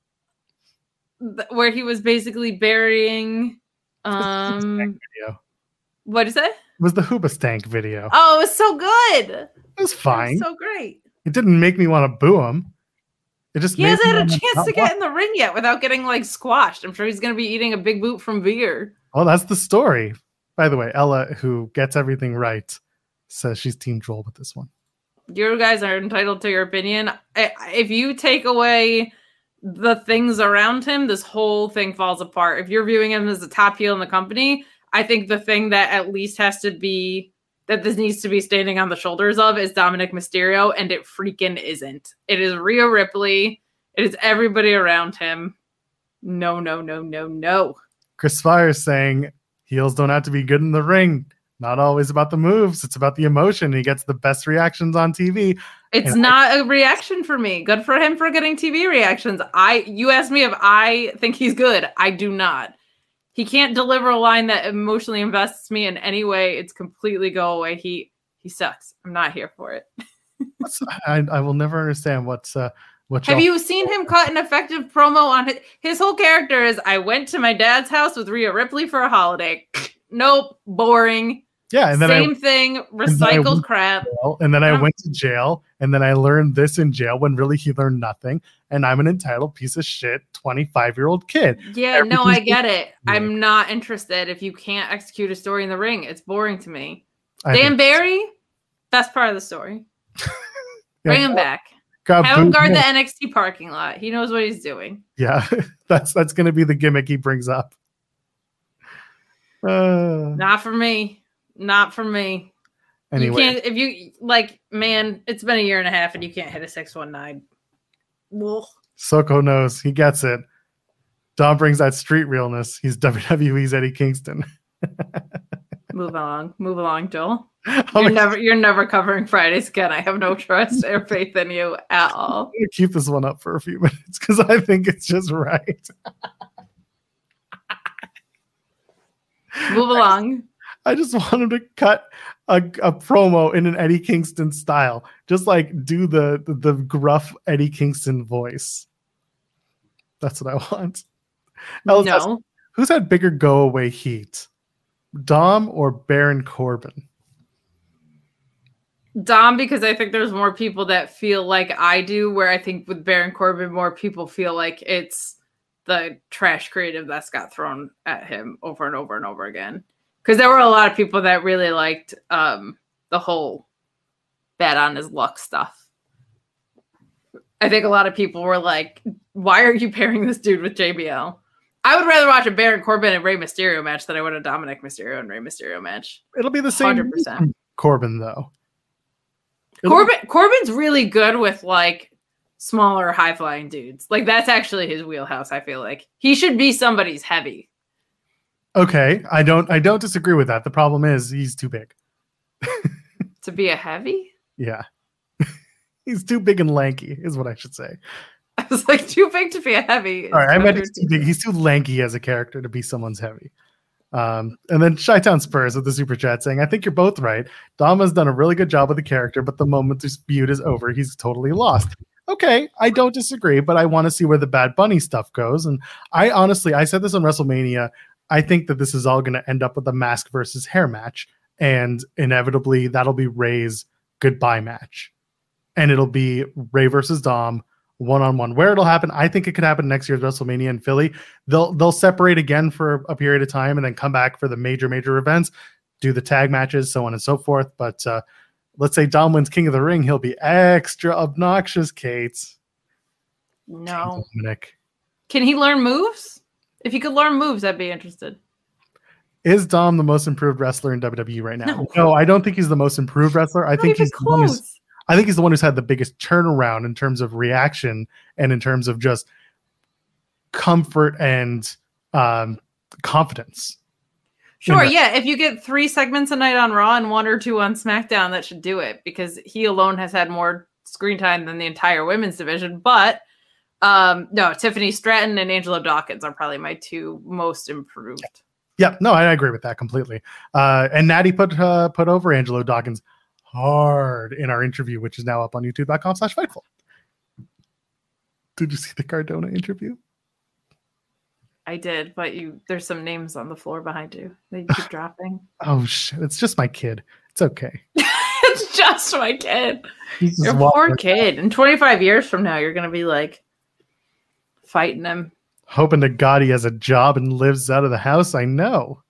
th- where he was basically burying um, Video. what is it? It was the Hoobastank video. Oh, it was so good. It was It fine. was so great. It didn't make me want to boo him. It just He made hasn't me had a wanna chance not to watch. get in the ring yet without getting like squashed. I'm sure he's going to be eating a big boot from Veer. Oh, that's the story. By the way, Ella, who gets everything right, says she's Team Joel with this one. You guys are entitled to your opinion. I- If you take away the things around him, this whole thing falls apart. If you're viewing him as the top heel in the company, I think the thing that at least has to be that this needs to be standing on the shoulders of is Dominic Mysterio, and it freaking isn't. It is Rhea Ripley. It is everybody around him. No, no, no, no, no. Chris Fire saying heels don't have to be good in the ring. Not always about the moves. It's about the emotion. He gets the best reactions on T V. It's And not a reaction for me. Good for him for getting T V reactions. I you asked me if I think he's good. I do not. He can't deliver a line that emotionally invests me in any way. It's completely go away. He he sucks. I'm not here for it. I, I will never understand what's uh what. Have y'all- you seen him cut an effective promo on his his whole character is I went to my dad's house with Rhea Ripley for a holiday. Nope, boring. Yeah, and then Same I thing, then I recycled went- crap. jail, and then I Yeah. went to jail, and then I learned this in jail when really he learned nothing. And I'm an entitled piece of shit twenty-five year old kid. Yeah, no, I Everything's get it. Yeah. I'm not interested if you can't execute a story in the ring. It's boring to me. I Dan think- Barry, best part of the story. Bring Yeah, him back. got Have him booed guard in. the N X T parking lot. He knows what he's doing. Yeah, that's that's gonna be the gimmick he brings up. Uh, Not for me. Not for me. anyway, You can't if you like, man, it's been a year and a half and you can't hit a six one nine. Well, Soko knows he gets it. Dom brings that street realness. He's W W E's Eddie Kingston. move along. Move along, Joel. I'm You're gonna never you're never covering Fridays again. I have no trust or faith in you at all. keep this one up for a few minutes because I think it's just right. Move along. I just want him to cut a, a promo in an Eddie Kingston style. Just like do the, the, the gruff Eddie Kingston voice. That's what I want. Ellis asks, No. who's had bigger go away heat? Dom or Baron Corbin? Dom, because I think there's more people that feel like I do, where I think with Baron Corbin, more people feel like it's the trash creative that's got thrown at him over and over and over again. Because there were a lot of people that really liked um, the whole bet on his luck stuff. I think a lot of people were like, why are you pairing this dude with J B L? I would rather watch a Baron Corbin and Rey Mysterio match than I would a Dominic Mysterio and Rey Mysterio match. It'll be the same one hundred percent. Corbin though. It'll- Corbin Corbin's really good with like smaller, high flying dudes. Like that's actually his wheelhouse. I feel like he should be somebody's heavy. Okay, I don't I don't disagree with that. The problem is he's too big. To be a heavy, Yeah. He's too big and lanky, is what I should say. I was like too big to be a heavy. All right, I meant he's too big. He's too lanky as a character to be someone's heavy. Um, and then Chi-Town Spurs with the super chat saying, I think you're both right. Dom has done a really good job with the character, but the moment this feud is over, he's totally lost. Okay, I don't disagree, but I want to see where the Bad Bunny stuff goes. And I honestly, I said this on WrestleMania, I think that this is all going to end up with a mask versus hair match. And inevitably, that'll be Ray's goodbye match. And it'll be Ray versus Dom one-on-one. Where it'll happen, I think it could happen next year's WrestleMania in Philly. They'll they'll separate again for a period of time and then come back for the major, major events, do the tag matches, so on and so forth. But uh, let's say Dom wins King of the Ring, he'll be extra obnoxious, Kate. No. Dominic. Can he learn moves? If he could learn moves, I'd be interested. Is Dom the most improved wrestler in W W E right now? No, no I don't think he's the most improved wrestler. I Not think even he's the one who's, close. I think he's the one who's had the biggest turnaround in terms of reaction and in terms of just comfort and um, confidence. Sure, the- yeah. If you get three segments a night on Raw and one or two on SmackDown, that should do it, because he alone has had more screen time than the entire women's division. But um, no, Tiffany Stratton and Angelo Dawkins are probably my two most improved. Yeah, no, I agree with that completely. Uh, and Natty put uh, put over Angelo Dawkins hard in our interview, which is now up on youtube.com slash Fightful. Did you see the Cardona interview? I did, but you there's some names on the floor behind you. They keep dropping. Oh shit! It's just my kid. It's okay. It's just my kid. He's just Your walking poor around, kid. In twenty-five years from now, you're gonna be like fighting him. hoping to God he has a job and lives out of the house. I know.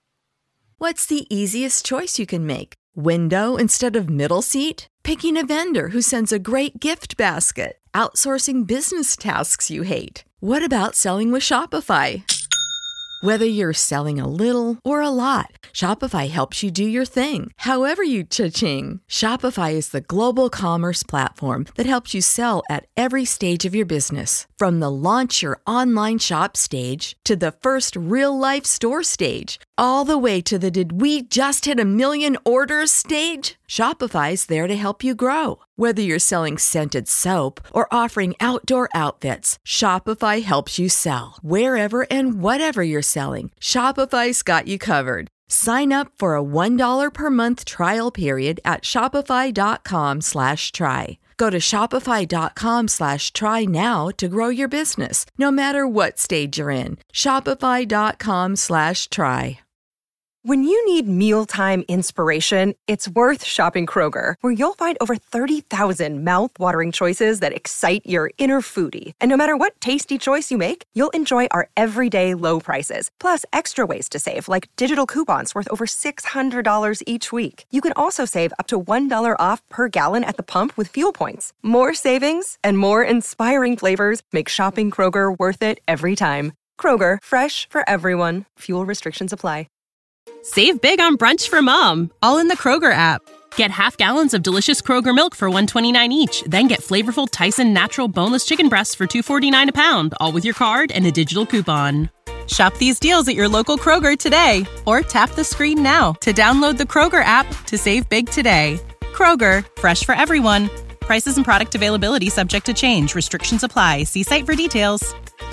What's the easiest choice you can make? Window instead of middle seat? Picking a vendor who sends a great gift basket? Outsourcing business tasks you hate? What about selling with Shopify? Whether you're selling a little or a lot, Shopify helps you do your thing, however you cha-ching. Shopify is the global commerce platform that helps you sell at every stage of your business. From the launch your online shop stage to the first real-life store stage, all the way to the did we just hit a million orders stage. Shopify's there to help you grow. Whether you're selling scented soap or offering outdoor outfits, Shopify helps you sell. Wherever and whatever you're selling, Shopify's got you covered. Sign up for a one dollar per month trial period at shopify.com slash try. Go to shopify.com slash try now to grow your business, no matter what stage you're in. Shopify.com slash try. When you need mealtime inspiration, it's worth shopping Kroger, where you'll find over thirty thousand mouth-watering choices that excite your inner foodie. And no matter what tasty choice you make, you'll enjoy our everyday low prices, plus extra ways to save, like digital coupons worth over six hundred dollars each week. You can also save up to one dollar off per gallon at the pump with fuel points. More savings and more inspiring flavors make shopping Kroger worth it every time. Kroger, fresh for everyone. Fuel restrictions apply. Save big on brunch for mom, all in the Kroger app. Get half gallons of delicious Kroger milk for one dollar and twenty-nine cents each. Then get flavorful Tyson natural boneless chicken breasts for two dollars and forty-nine cents a pound, all with your card and a digital coupon. Shop these deals at your local Kroger today, or tap the screen now to download the Kroger app to save big today. Kroger, fresh for everyone. Prices and product availability subject to change. Restrictions apply. See site for details.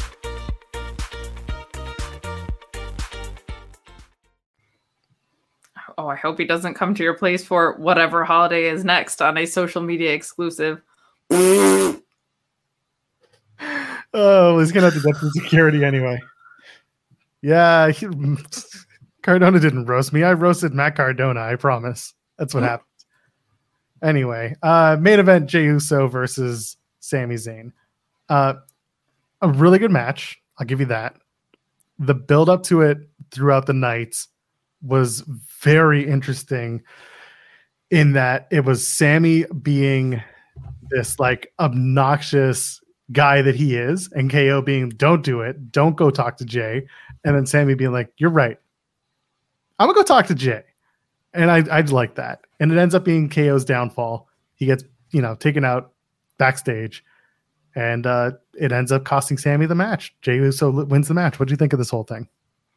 Oh, I hope he doesn't come to your place for whatever holiday is next on a social media exclusive. Oh, he's gonna have to get some security anyway. Yeah, he, Cardona didn't roast me. I roasted Matt Cardona. I promise. That's what happened. Anyway, uh, main event: Jey Uso versus Sami Zayn. Uh, a really good match. I'll give you that. The build up to it throughout the night was very interesting in that it was Sammy being this like obnoxious guy that he is, and K O being, don't do it, don't go talk to Jay, and then Sammy being like, you're right, I'm gonna go talk to Jay. And I I'd like that. And it ends up being K O's downfall. He gets, you know, taken out backstage, and uh, it ends up costing Sammy the match. Jey Uso wins the match. What do you think of this whole thing?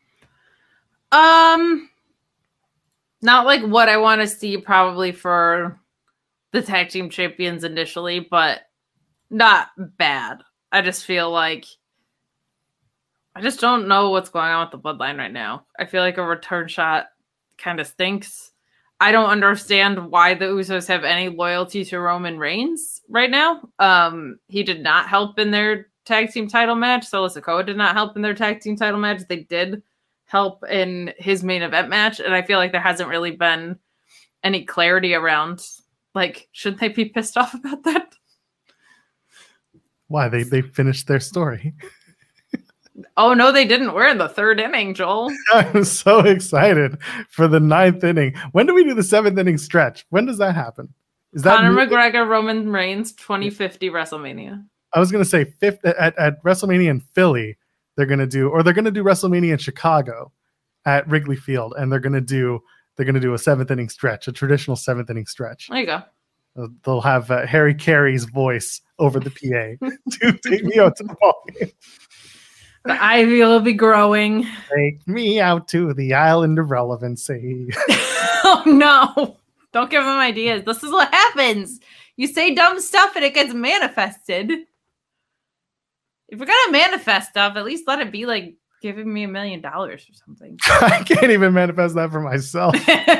Um, not like what I want to see probably for the tag team champions initially, but not bad. I just feel like I just don't know what's going on with the bloodline right now. I feel like a return shot kind of stinks. I don't understand why the Usos have any loyalty to Roman Reigns right now. Um, he did not help in their tag team title match. Solo Sikoa did not help in their tag team title match. They did help in his main event match, and I feel like there hasn't really been any clarity around, like, shouldn't they be pissed off about that? Why? They they finished their story. Oh, no, they didn't. We're in the third inning, Joel. I'm so excited for the ninth inning. When do we do the seventh inning stretch? When does that happen? Is that Conor new- McGregor, Roman Reigns, twenty fifty WrestleMania. I was going to say fifth at, at WrestleMania in Philly, they're going to do, or they're going to do WrestleMania in Chicago at Wrigley Field. And they're going to do, they're going to do a seventh inning stretch, a traditional seventh inning stretch. There you go. They'll have uh, Harry Carey's voice over the P A to take me out to the ball game. The ivy will be growing. Take me out to the island of relevancy. Oh, no. Don't give them ideas. This is what happens. You say dumb stuff and it gets manifested. If you're going to manifest stuff, at least let it be like giving me a million dollars or something. I can't even manifest that for myself.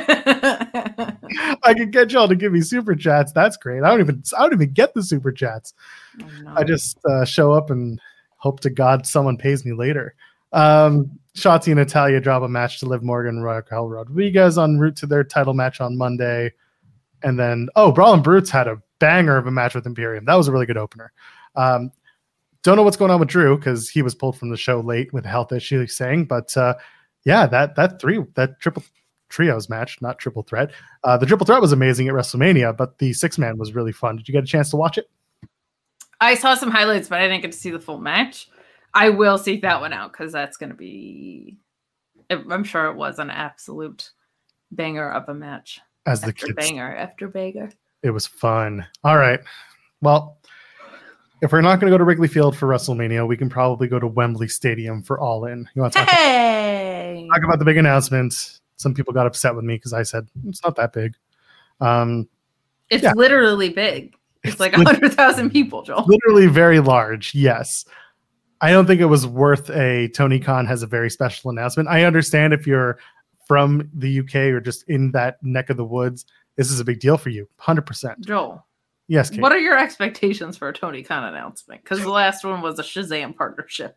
I can get y'all to give me super chats. That's great. I don't even I don't even get the super chats. Oh, no. I just uh, show up and hope to God someone pays me later. Um, Shotzi and Natalia drop a match to Liv Morgan and Raquel Rodriguez en route to their title match on Monday. And then, oh, Brawlin' Brutes had a banger of a match with Imperium. That was a really good opener. Um, don't know what's going on with Drew because he was pulled from the show late with a health issue, he's saying. But uh, yeah, that that three that triple trios match, not triple threat. Uh, the triple threat was amazing at WrestleMania, but the six man was really fun. Did you get a chance to watch it? I saw some highlights, but I didn't get to see the full match. I will seek that one out because that's going to be, I'm sure it was an absolute banger of a match. As the after kids, banger after banger. It was fun. All right. Well, if we're not going to go to Wrigley Field for WrestleMania, we can probably go to Wembley Stadium for All In. You want to talk, Hey! talk about the big announcement? Some people got upset with me because I said it's not that big. Um, It's yeah. literally big. It's like one hundred thousand people, Joel. Literally very large, yes. I don't think it was worth a Tony Khan has a very special announcement. I understand if you're from the U K or just in that neck of the woods, this is a big deal for you, one hundred percent. Joel, Yes, Kate. what are your expectations for a Tony Khan announcement? Because the last one was a Shazam partnership.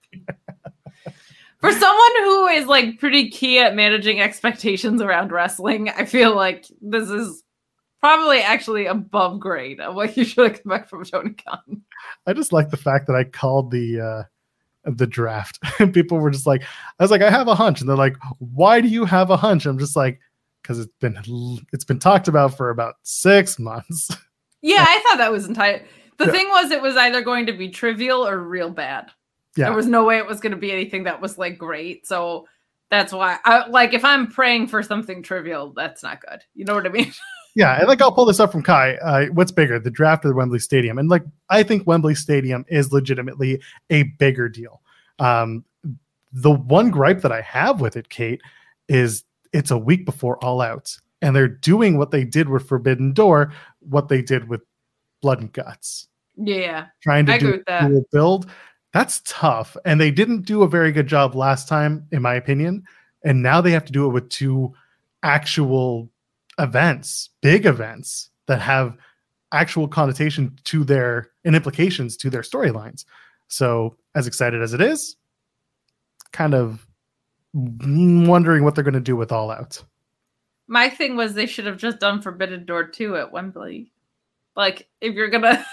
For someone who is like pretty key at managing expectations around wrestling, I feel like this is probably actually above grade of what you should expect from Tony Khan. I just like the fact that I called the uh, the draft, and people were just like, I was like, I have a hunch, and they're like, why do you have a hunch? I'm just like, because it's been it's been talked about for about six months. Yeah, I thought that was entire. The Yeah. thing was, it was either going to be trivial or real bad. Yeah, There was no way it was going to be anything that was like great. So that's why, I like, if I'm praying for something trivial, that's not good. You know what I mean? yeah, and like I'll pull this up from Kai. Uh, what's bigger, the draft or the Wembley Stadium? And like I think Wembley Stadium is legitimately a bigger deal. Um, the one gripe that I have with it, Kate, is it's a week before All Out, and they're doing what they did with Forbidden Door, what they did with Blood and Guts, Yeah. trying to I do agree with a that. dual build. That's tough, and they didn't do a very good job last time, in my opinion. And now they have to do it with two actual events, big events that have actual connotation to their and implications to their storylines. So, as excited as it is, kind of wondering what they're going to do with All Out. My thing was they should have just done Forbidden Door two at Wembley. Like, if you're gonna,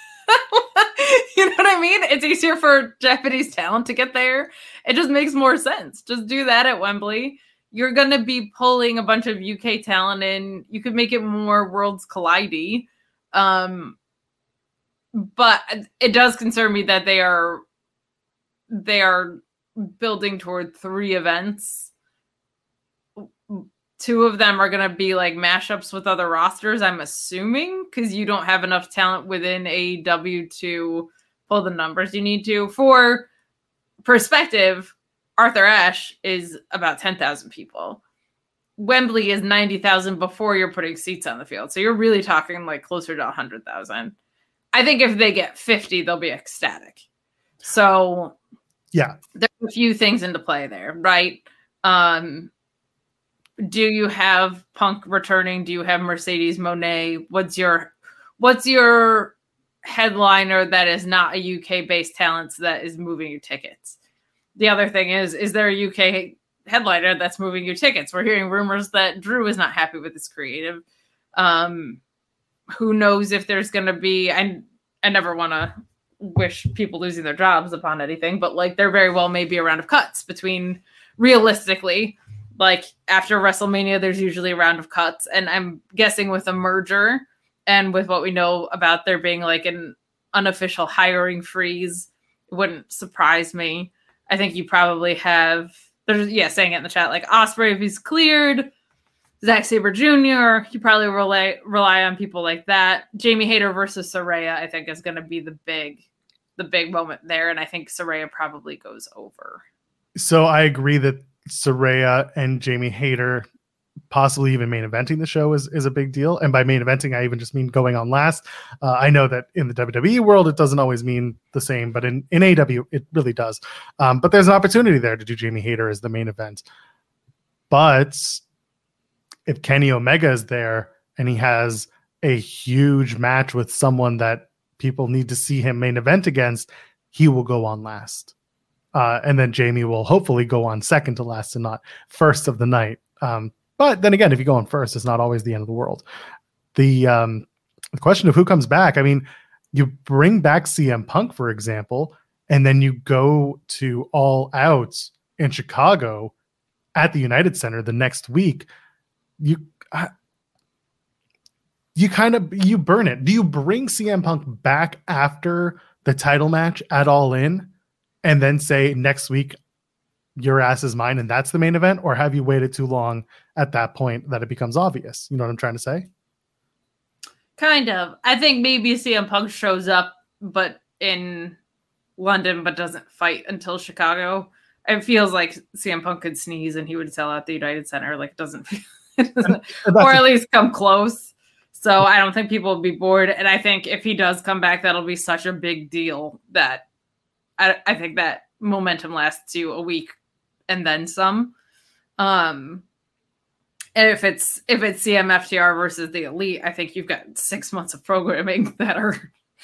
you know what I mean? It's easier for Japanese talent to get there. It just makes more sense. Just do that at Wembley. You're gonna be pulling a bunch of U K talent in. You could make it more Worlds Collide. Um, but it does concern me that they are they are building toward three events. Two of them are going to be like mashups with other rosters, I'm assuming, because you don't have enough talent within A E W to pull the numbers you need to. For perspective, Arthur Ashe is about ten thousand people. Wembley is ninety thousand before you're putting seats on the field. So you're really talking like closer to one hundred thousand. I think if they get fifty, they'll be ecstatic. So Yeah, there's a few things into play there, right? Um, do you have Punk returning? Do you have Mercedes Moné? What's your what's your headliner that is not a U K based talent that is moving your tickets? The other thing is, is there a U K headliner that's moving your tickets? We're hearing rumors that Drew is not happy with his creative. Um, who knows if there's going to be? I I never want to wish people losing their jobs upon anything, but like there very well may be a round of cuts between realistically, like after WrestleMania, there's usually a round of cuts. And I'm guessing with a merger and with what we know about there being like an unofficial hiring freeze, it wouldn't surprise me. I think you probably have, there's yeah, saying it in the chat, like Ospreay, if he's cleared, Zack Sabre Junior, you probably rely rely on people like that. Jamie Hayter versus Saraya, I think, is going to be the big, the big moment there, and I think Saraya probably goes over. So I agree that Saraya and Jamie Hayter possibly even main eventing the show is, is a big deal. And by main eventing, I even just mean going on last. Uh, I know that in the W W E world, it doesn't always mean the same, but in, in A E W, it really does. Um, but there's an opportunity there to do Jamie Hayter as the main event. But if Kenny Omega is there and he has a huge match with someone that people need to see him main event against, he will go on last. Uh, and then Jamie will hopefully go on second to last and not first of the night. Um, but then again, if you go on first, it's not always the end of the world. The, um, the question of who comes back, I mean, you bring back C M Punk, for example, and then you go to All Out in Chicago at the United Center the next week. You uh, you kind of, you burn it. Do you bring C M Punk back after the title match at All In and then say next week, your ass is mine and that's the main event? Or have you waited too long at that point that it becomes obvious? You know what I'm trying to say? Kind of. I think maybe C M Punk shows up, but in London, but doesn't fight until Chicago. It feels like C M Punk could sneeze and he would sell out the United Center. Like, it doesn't feel, it doesn't, or at least come close. So I don't think people will be bored. And I think if he does come back, that'll be such a big deal that I, I think that momentum lasts you a week and then some. Um, and if it's if it's C M F T R versus the Elite, I think you've got six months of programming that are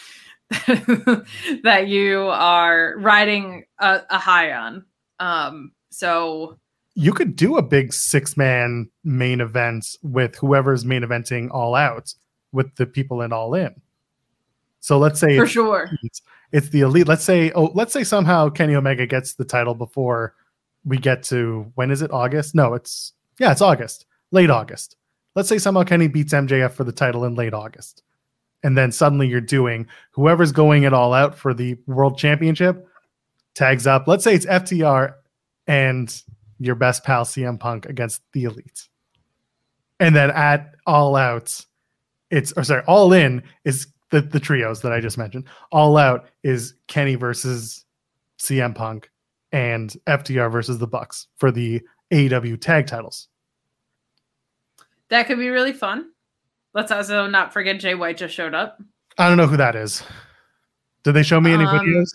that you are riding a, a high on. Um, so you could do a big six man main event with whoever's main eventing All Out with the people in All In. So let's say for it's, sure it's, it's the Elite. Let's say, oh, let's say somehow Kenny Omega gets the title before we get to, when is it? August? No, it's, yeah, it's August, late August. Let's say somehow Kenny beats M J F for the title in late August. And then suddenly you're doing whoever's going it All Out for the world championship tags up. Let's say it's F T R and your best pal C M Punk against the Elite. And then at All Out, it's, or sorry, All In is the, the trios that I just mentioned. All Out is Kenny versus C M Punk and F T R versus the Bucks for the A E W tag titles. That could be really fun. Let's also not forget Jay White just showed up. I don't know who that is. Did they show me any um, videos?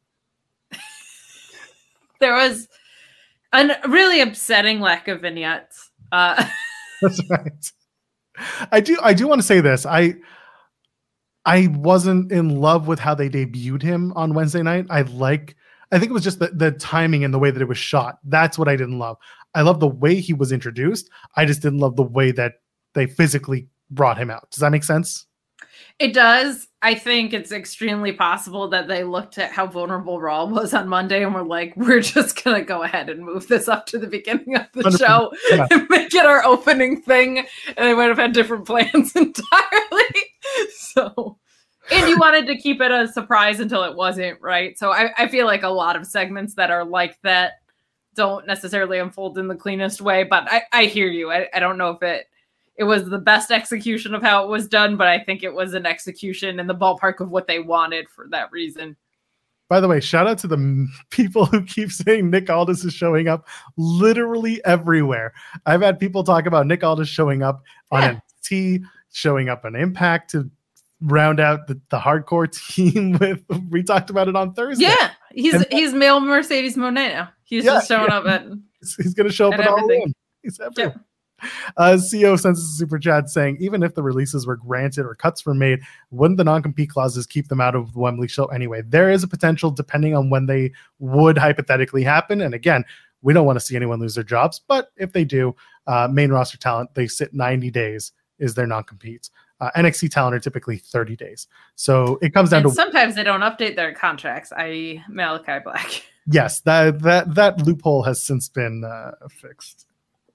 There was a really upsetting lack of vignettes. Uh, That's right. I do. I do want to say this. I I wasn't in love with how they debuted him on Wednesday night. I like. I think it was just the, the timing and the way that it was shot. That's what I didn't love. I love the way he was introduced. I just didn't love the way that they physically brought him out. Does that make sense? It does. I think it's extremely possible that they looked at how vulnerable Raw was on Monday and were like, we're just going to go ahead and move this up to the beginning of the one hundred percent show yeah. and make it our opening thing. And they might have had different plans entirely. So, and you wanted to keep it a surprise until it wasn't, right? So I, I feel like a lot of segments that are like that don't necessarily unfold in the cleanest way, but I, I hear you. I, I don't know if it, It was the best execution of how it was done, but I think it was an execution in the ballpark of what they wanted for that reason. By the way, shout out to the m- people who keep saying Nick Aldis is showing up literally everywhere. I've had people talk about Nick Aldis showing up on yeah. N X T, showing up on Impact to round out the, the hardcore team with, we talked about it on Thursday. Yeah, he's and, he's male Mercedes Moné now. He's yeah, just showing yeah. up at He's going to show up at all in. He's everywhere. Yeah. Uh, C O sends us a super chat saying, even if the releases were granted or cuts were made, wouldn't the non-compete clauses keep them out of the Wembley show anyway? There is a potential depending on when they would hypothetically happen. And again, we don't want to see anyone lose their jobs, but if they do, uh, main roster talent, they sit ninety days is their non-compete. Uh, N X T talent are typically thirty days. So it comes down and to sometimes they don't update their contracts, that is. Malachi Black. Yes, that that that loophole has since been uh, fixed.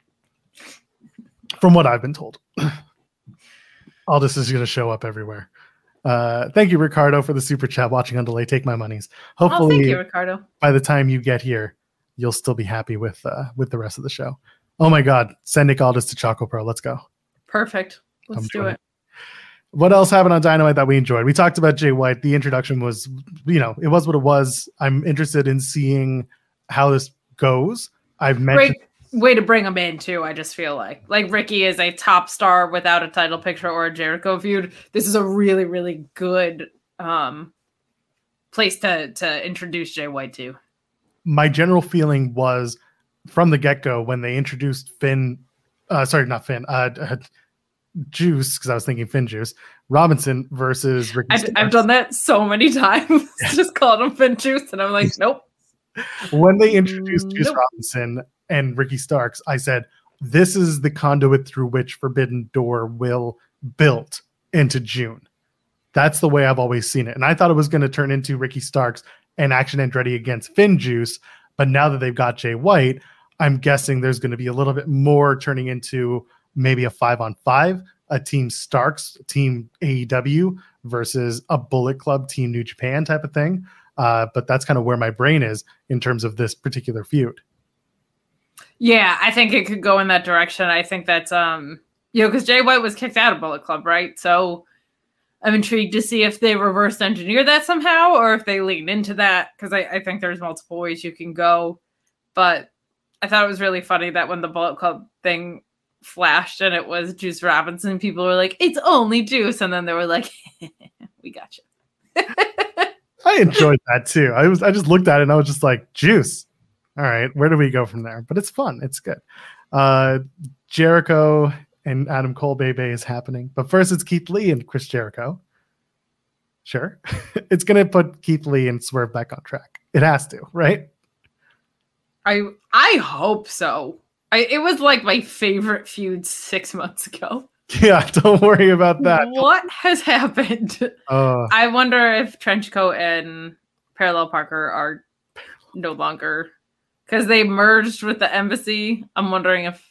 From what I've been told. Aldis is going to show up everywhere. Uh, thank you, Ricardo, for the super chat. Watching on delay. Take my monies. Hopefully, oh, thank you, Ricardo. By the time you get here, you'll still be happy with uh, with the rest of the show. Oh my God. Send Nick Aldis to Choco Pro. Let's go. Perfect. Let's I'm do it. it. What else happened on Dynamite that we enjoyed? We talked about Jay White. The introduction was, you know, it was what it was. I'm interested in seeing how this goes. I've mentioned. Great way to bring him in, too, I just feel like. Like, Ricky is a top star without a title picture or a Jericho feud. This is a really, really good um, place to, to introduce Jay White to. My general feeling was from the get-go when they introduced Finn, uh, sorry, not Finn, uh, uh, Juice, because I was thinking Finn Juice, Robinson versus Ricky I've, I've done that so many times. Just called him Finn Juice, and I'm like, nope. When they introduced Juice nope. Robinson and Ricky Starks, I said, this is the conduit through which Forbidden Door will build into June. That's the way I've always seen it. And I thought it was going to turn into Ricky Starks and Action Andretti against Finn Juice. But now that they've got Jay White, I'm guessing there's going to be a little bit more turning into maybe a five on five, a Team Starks, Team A E W versus a Bullet Club, Team New Japan type of thing. Uh, but that's kind of where my brain is in terms of this particular feud. Yeah, I think it could go in that direction. I think that's, um, you know, because Jay White was kicked out of Bullet Club, right? So I'm intrigued to see if they reverse engineer that somehow or if they lean into that, because I, I think there's multiple ways you can go. But I thought it was really funny that when the Bullet Club thing flashed and it was Juice Robinson, people were like, it's only Juice. And then they were like, we got you. I enjoyed that too. I was I just looked at it and I was just like, Juice. All right, where do we go from there? But it's fun. It's good. Uh, Jericho and Adam Cole Bebe is happening. But first it's Keith Lee and Chris Jericho. Sure. It's going to put Keith Lee and Swerve back on track. It has to, right? I I hope so. I, it was like my favorite feud six months ago. Yeah, don't worry about that. What has happened? Uh, I wonder if Trenchcoat and Parallel Parker are no longer, because they merged with the Embassy. I'm wondering if,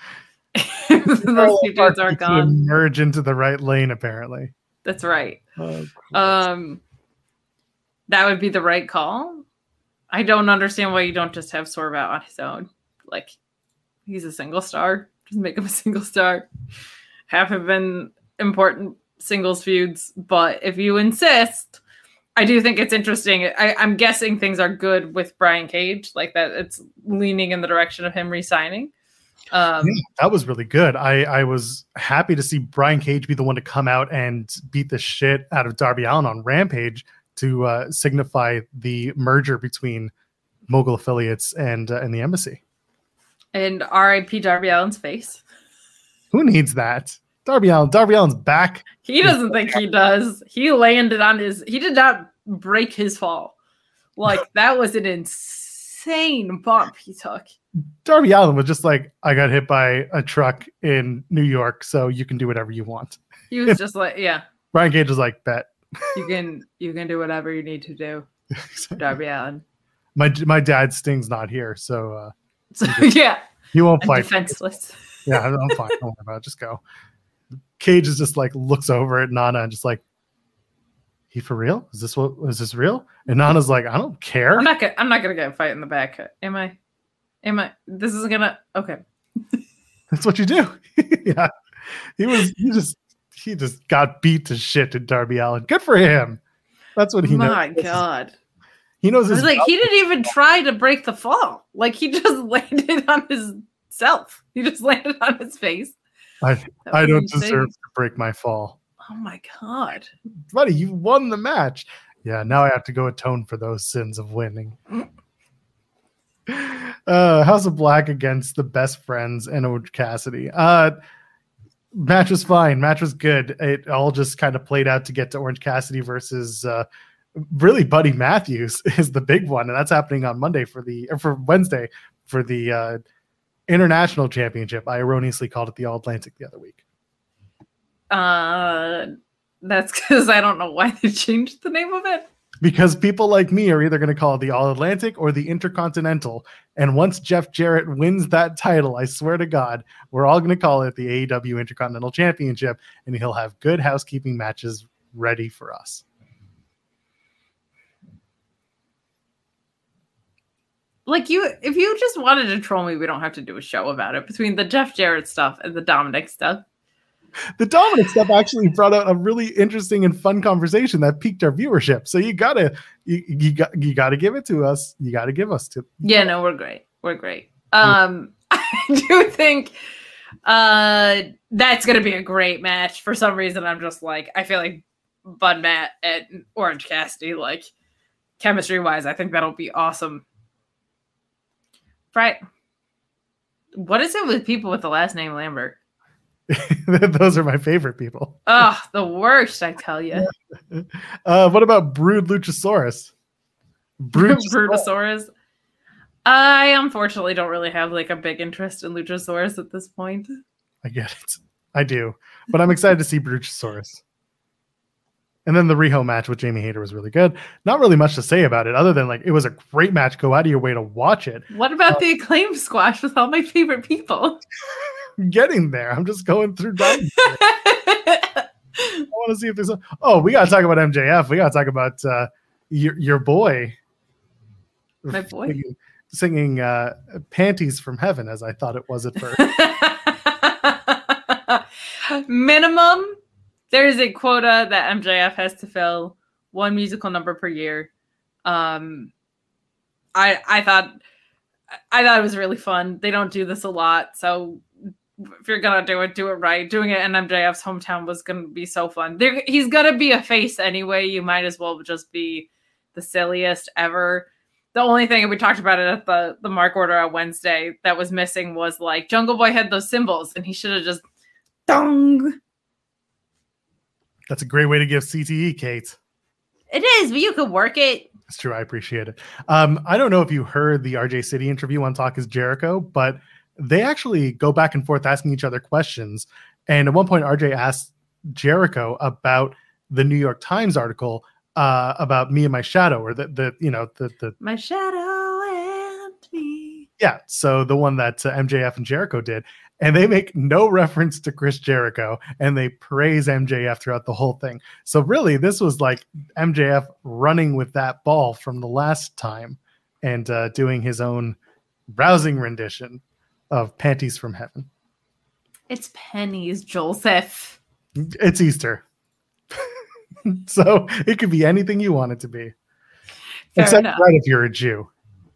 if those two dudes are gone. Merge into the right lane, apparently. That's right. Oh, um, that would be the right call. I don't understand why you don't just have Swerve out on his own. Like, he's a single star. Just make him a single star. Have him been important singles feuds. But if you insist, I do think it's interesting. I, I'm guessing things are good with Brian Cage. Like that, it's leaning in the direction of him re-signing. Um, yeah, that was really good. I, I was happy to see Brian Cage be the one to come out and beat the shit out of Darby Allin on Rampage to uh, signify the merger between Mogul Affiliates and uh, and the Embassy. And R I P Darby Allin's face. Who needs that? Darby Allin. Darby Allin's back. He doesn't think he does. He landed on his. He did not break his fall. Like that was an insane bump he took. Darby Allin was just like, I got hit by a truck in New York, so you can do whatever you want. He was just like, yeah. Brian Cage was like, bet. You can you can do whatever you need to do, Darby Allin. My my dad Sting's not here, so uh, so, yeah, he won't I'm fight. Defenseless. Yeah, I'm fine. Don't worry about it. Just go. Cage is just like looks over at Nana and just like, he for real? Is this what? Is this real? And Nana's like, I don't care. I'm not gonna. I'm not gonna get a fight in the back. Am I? Am I? This isn't gonna. Okay. That's what you do. Yeah, he was. He just. He just got beat to shit in Darby Allin. Good for him. That's what he knows. My God. He knows. I was his like, job. he didn't even try to break the fall. Like he just landed on himself. He just landed on his face. I I don't insane. deserve to break my fall. Oh my God. Buddy, you won the match. Yeah, now I have to go atone for those sins of winning. uh, House of Black against the Best Friends and Orange Cassidy. Uh, match was fine. Match was good. It all just kind of played out to get to Orange Cassidy versus uh, really Buddy Matthews is the big one, and that's happening on Monday for the or for Wednesday for the uh, International Championship. I erroneously called it the All Atlantic the other week. Uh, that's because I don't know why they changed the name of it. Because people like me are either going to call it the All Atlantic or the Intercontinental. And once Jeff Jarrett wins that title, I swear to God, we're all going to call it the A E W Intercontinental Championship, and he'll have good housekeeping matches ready for us. Like you, if you just wanted to troll me, we don't have to do a show about it. Between the Jeff Jarrett stuff and the Dominic stuff. The Dominic stuff actually brought out a really interesting and fun conversation that piqued our viewership. So you gotta, you, you got, you gotta give it to us. You gotta give us to. Yeah, no, we're great. We're great. Um, I do think uh that's gonna be a great match. For some reason, I'm just like, I feel like Bud Matt and Orange Cassidy, like chemistry wise, I think that'll be awesome. Right? What is it with people with the last name Lambert? Those are my favorite people. Oh, the worst, I tell you. Uh, what about Brood Luchasaurus? Brood Brutosaurus. I unfortunately don't really have like a big interest in Luchasaurus at this point. I get it. I do. But I'm excited to see Brutosaurus. And then the Riho match with Jamie Hayter was really good. Not really much to say about it other than like it was a great match. Go out of your way to watch it. What about uh, the Acclaim squash with all my favorite people? Getting there. I'm just going through Dynasty. I want to see if there's a oh, we gotta talk about M J F. We gotta talk about uh your your boy. My boy singing, singing uh Panties from Heaven, as I thought it was at first. Minimum, there is a quota that M J F has to fill, one musical number per year. Um I I thought I thought it was really fun. They don't do this a lot, so if you're gonna do it, do it right. Doing it in M J F's hometown was gonna be so fun. There, he's gonna be a face anyway. You might as well just be the silliest ever. The only thing, and we talked about it at the the mark order on Wednesday, that was missing was like Jungle Boy had those symbols, and he should have just dong. That's a great way to give C T E, Kate. It is, but you could work it. It's true. I appreciate it. Um, I don't know if you heard the R J City interview on Talk is Jericho, but they actually go back and forth asking each other questions. And at one point, R J asked Jericho about the New York Times article uh, about Me and My Shadow, or the, the you know, the, the My Shadow and Me. Yeah. So the one that uh, M J F and Jericho did. And they make no reference to Chris Jericho, and they praise M J F throughout the whole thing. So really, this was like M J F running with that ball from the last time and uh, doing his own rousing rendition of Panties from Heaven. It's pennies, Joseph. It's Easter. So it could be anything you want it to be. Fair Except enough. right if you're a Jew.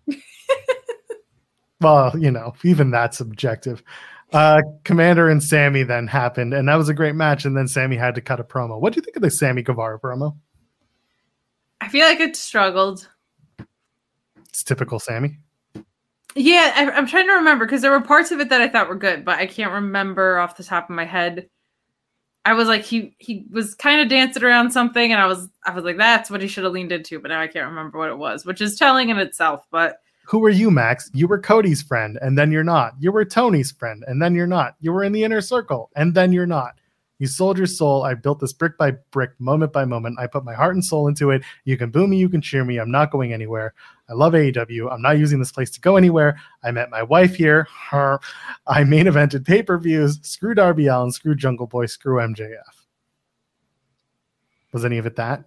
Well, you know, even that's subjective. Uh, Commander and Sammy then happened, and that was a great match. And then Sammy had to cut a promo. What do you think of the Sammy Guevara promo? I feel like it struggled. It's typical Sammy. Yeah, I, I'm trying to remember because there were parts of it that I thought were good, but I can't remember off the top of my head. I was like, he he was kind of dancing around something, and I was I was like, that's what he should have leaned into, but now I can't remember what it was, which is telling in itself. But who were you, Max? You were Cody's friend, and then you're not. You were Tony's friend, and then you're not. You were in the inner circle, and then you're not. You sold your soul. I built this brick by brick, moment by moment. I put my heart and soul into it. You can boo me, you can cheer me. I'm not going anywhere. I love A E W. I'm not using this place to go anywhere. I met my wife here. Her. I main evented pay-per-views. Screw Darby Allin, screw Jungle Boy, screw M J F. Was any of it that?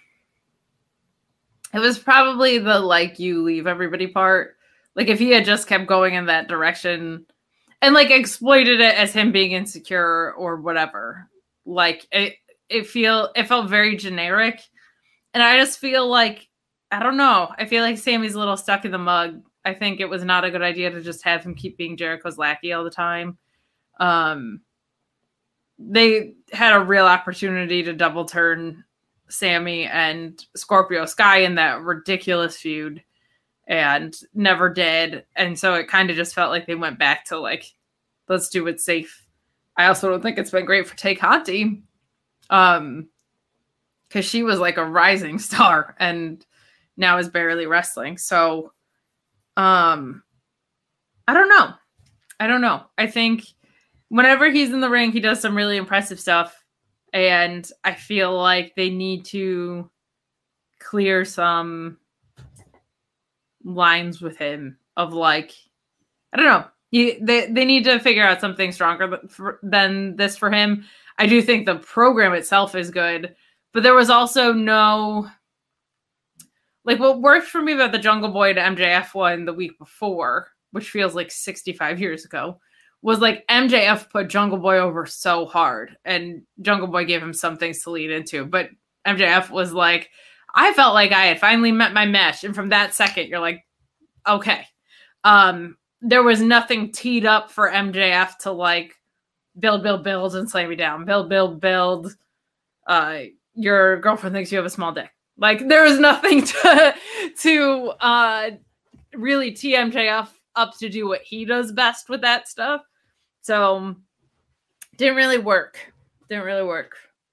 it was probably the like you leave everybody part. Like if he had just kept going in that direction and like exploited it as him being insecure or whatever. Like it it feel it felt very generic. And I just feel like I don't know. I feel like Sammy's a little stuck in the mud. I think it was not a good idea to just have him keep being Jericho's lackey all the time. Um, they had a real opportunity to double turn Sammy and Scorpio Sky in that ridiculous feud and never did. And so it kind of just felt like they went back to like, let's do it safe. I also don't think it's been great for Tay Conti. Um, because she was like a rising star and now is barely wrestling. So, um, I don't know. I don't know. I think whenever he's in the ring, he does some really impressive stuff. And I feel like they need to clear some lines with him of like, I don't know. You, they, they need to figure out something stronger than this for him. I do think the program itself is good, but there was also no, like what worked for me about the Jungle Boy to M J F one the week before, which feels like sixty-five years ago, was like M J F put Jungle Boy over so hard and Jungle Boy gave him some things to lead into. But M J F was like, I felt like I had finally met my mesh. And from that second, you're like, okay. Um, there was nothing teed up for M J F to like build, build, build and slay me down. Build, build, build. Uh, your girlfriend thinks you have a small dick. Like there was nothing to, to uh, really tee M J F up to do what he does best with that stuff. So didn't really work. Didn't really work.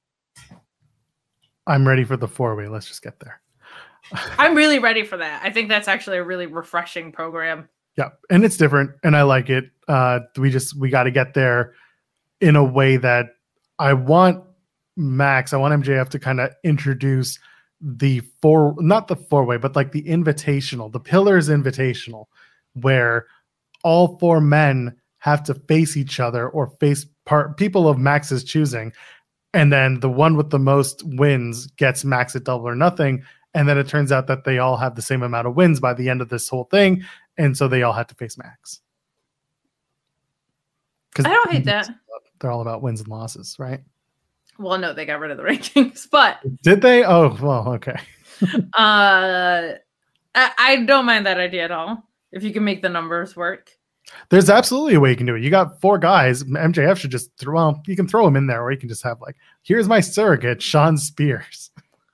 I'm ready for the four-way. Let's just get there. I'm really ready for that. I think that's actually a really refreshing program. Yeah, and it's different, and I like it. Uh, we just we got to get there in a way that I want Max. I want M J F to kind of introduce the four, not the four-way, but like the invitational, the Pillars Invitational, where all four men have to face each other or face part people of Max's choosing. And then the one with the most wins gets Max at Double or Nothing. And then it turns out that they all have the same amount of wins by the end of this whole thing. And so they all had to face Max. I don't hate that. They're all about wins and losses, right? Well, no, they got rid of the rankings, but did they? Oh, well, okay. uh, I, I don't mind that idea at all. If you can make the numbers work. There's absolutely a way you can do it. You got four guys. M J F should just throw, well, you can throw him in there, or you can just have like, here's my surrogate, Shawn Spears.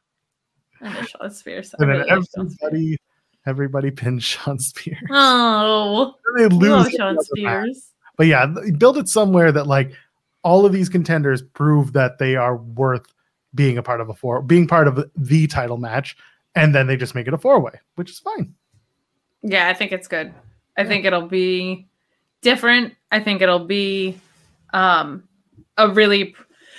I know Shawn Spears. And then really like everybody, everybody pins Shawn Spears. Oh, they lose love Shawn Spears. Match. But yeah, build it somewhere that like all of these contenders prove that they are worth being a part of a four, being part of the title match, and then they just make it a four-way, which is fine. Yeah, I think it's good. I think it'll be different. I think it'll be um, a really,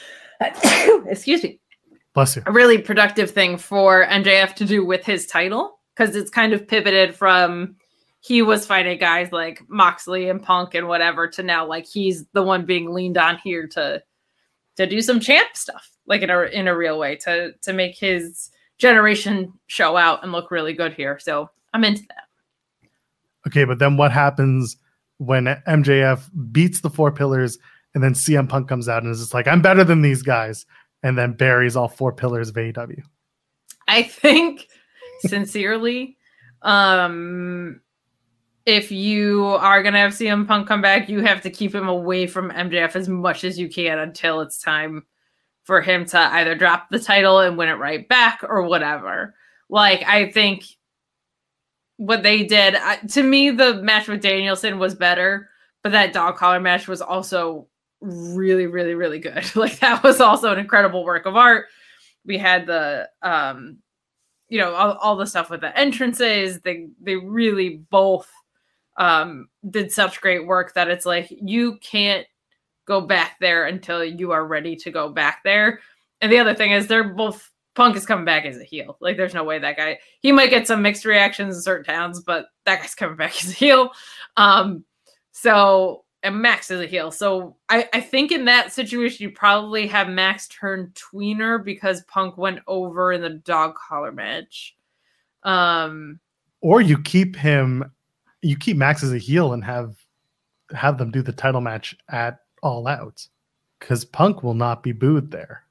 excuse me, bless you, a really productive thing for M J F to do with his title, because it's kind of pivoted from he was fighting guys like Moxley and Punk and whatever to now like he's the one being leaned on here to to do some champ stuff, like in a in a real way, to to make his generation show out and look really good here. So I'm into that. Okay, but then what happens when M J F beats the four pillars and then C M Punk comes out and is just like, I'm better than these guys, and then buries all four pillars of A E W? I think, sincerely, um, if you are going to have C M Punk come back, you have to keep him away from M J F as much as you can until it's time for him to either drop the title and win it right back or whatever. Like, I think what they did, uh, to me, the match with Danielson was better, but that dog collar match was also really, really, really good. Like, that was also an incredible work of art. We had the, um, you know, all, all the stuff with the entrances. They, they really both um, did such great work that it's like, you can't go back there until you are ready to go back there. And the other thing is they're both, Punk is coming back as a heel. Like, there's no way that guy, he might get some mixed reactions in certain towns, but that guy's coming back as a heel. Um, so, and Max is a heel. So I, I think in that situation, you probably have Max turn tweener because Punk went over in the dog collar match. Um, or you keep him, you keep Max as a heel and have, have them do the title match at All Out, because Punk will not be booed there.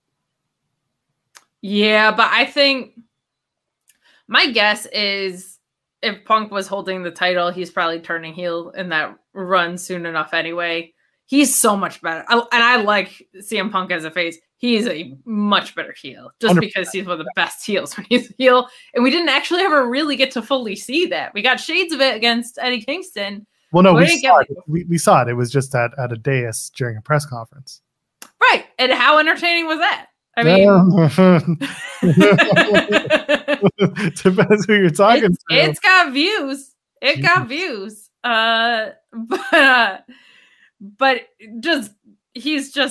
Yeah, but I think my guess is if Punk was holding the title, he's probably turning heel in that run soon enough anyway. He's so much better. I, and I like C M Punk as a face. He's a much better heel just one hundred percent because he's one of the best heels when he's a heel. And we didn't actually ever really get to fully see that. We got shades of it against Eddie Kingston. Well, no, we saw, it. We, we saw it. It was just at, at a dais during a press conference. Right. And how entertaining was that? I mean, depends who you're talking it's, to. It's got views. It Jeez. got views. Uh, but, uh, but just he's just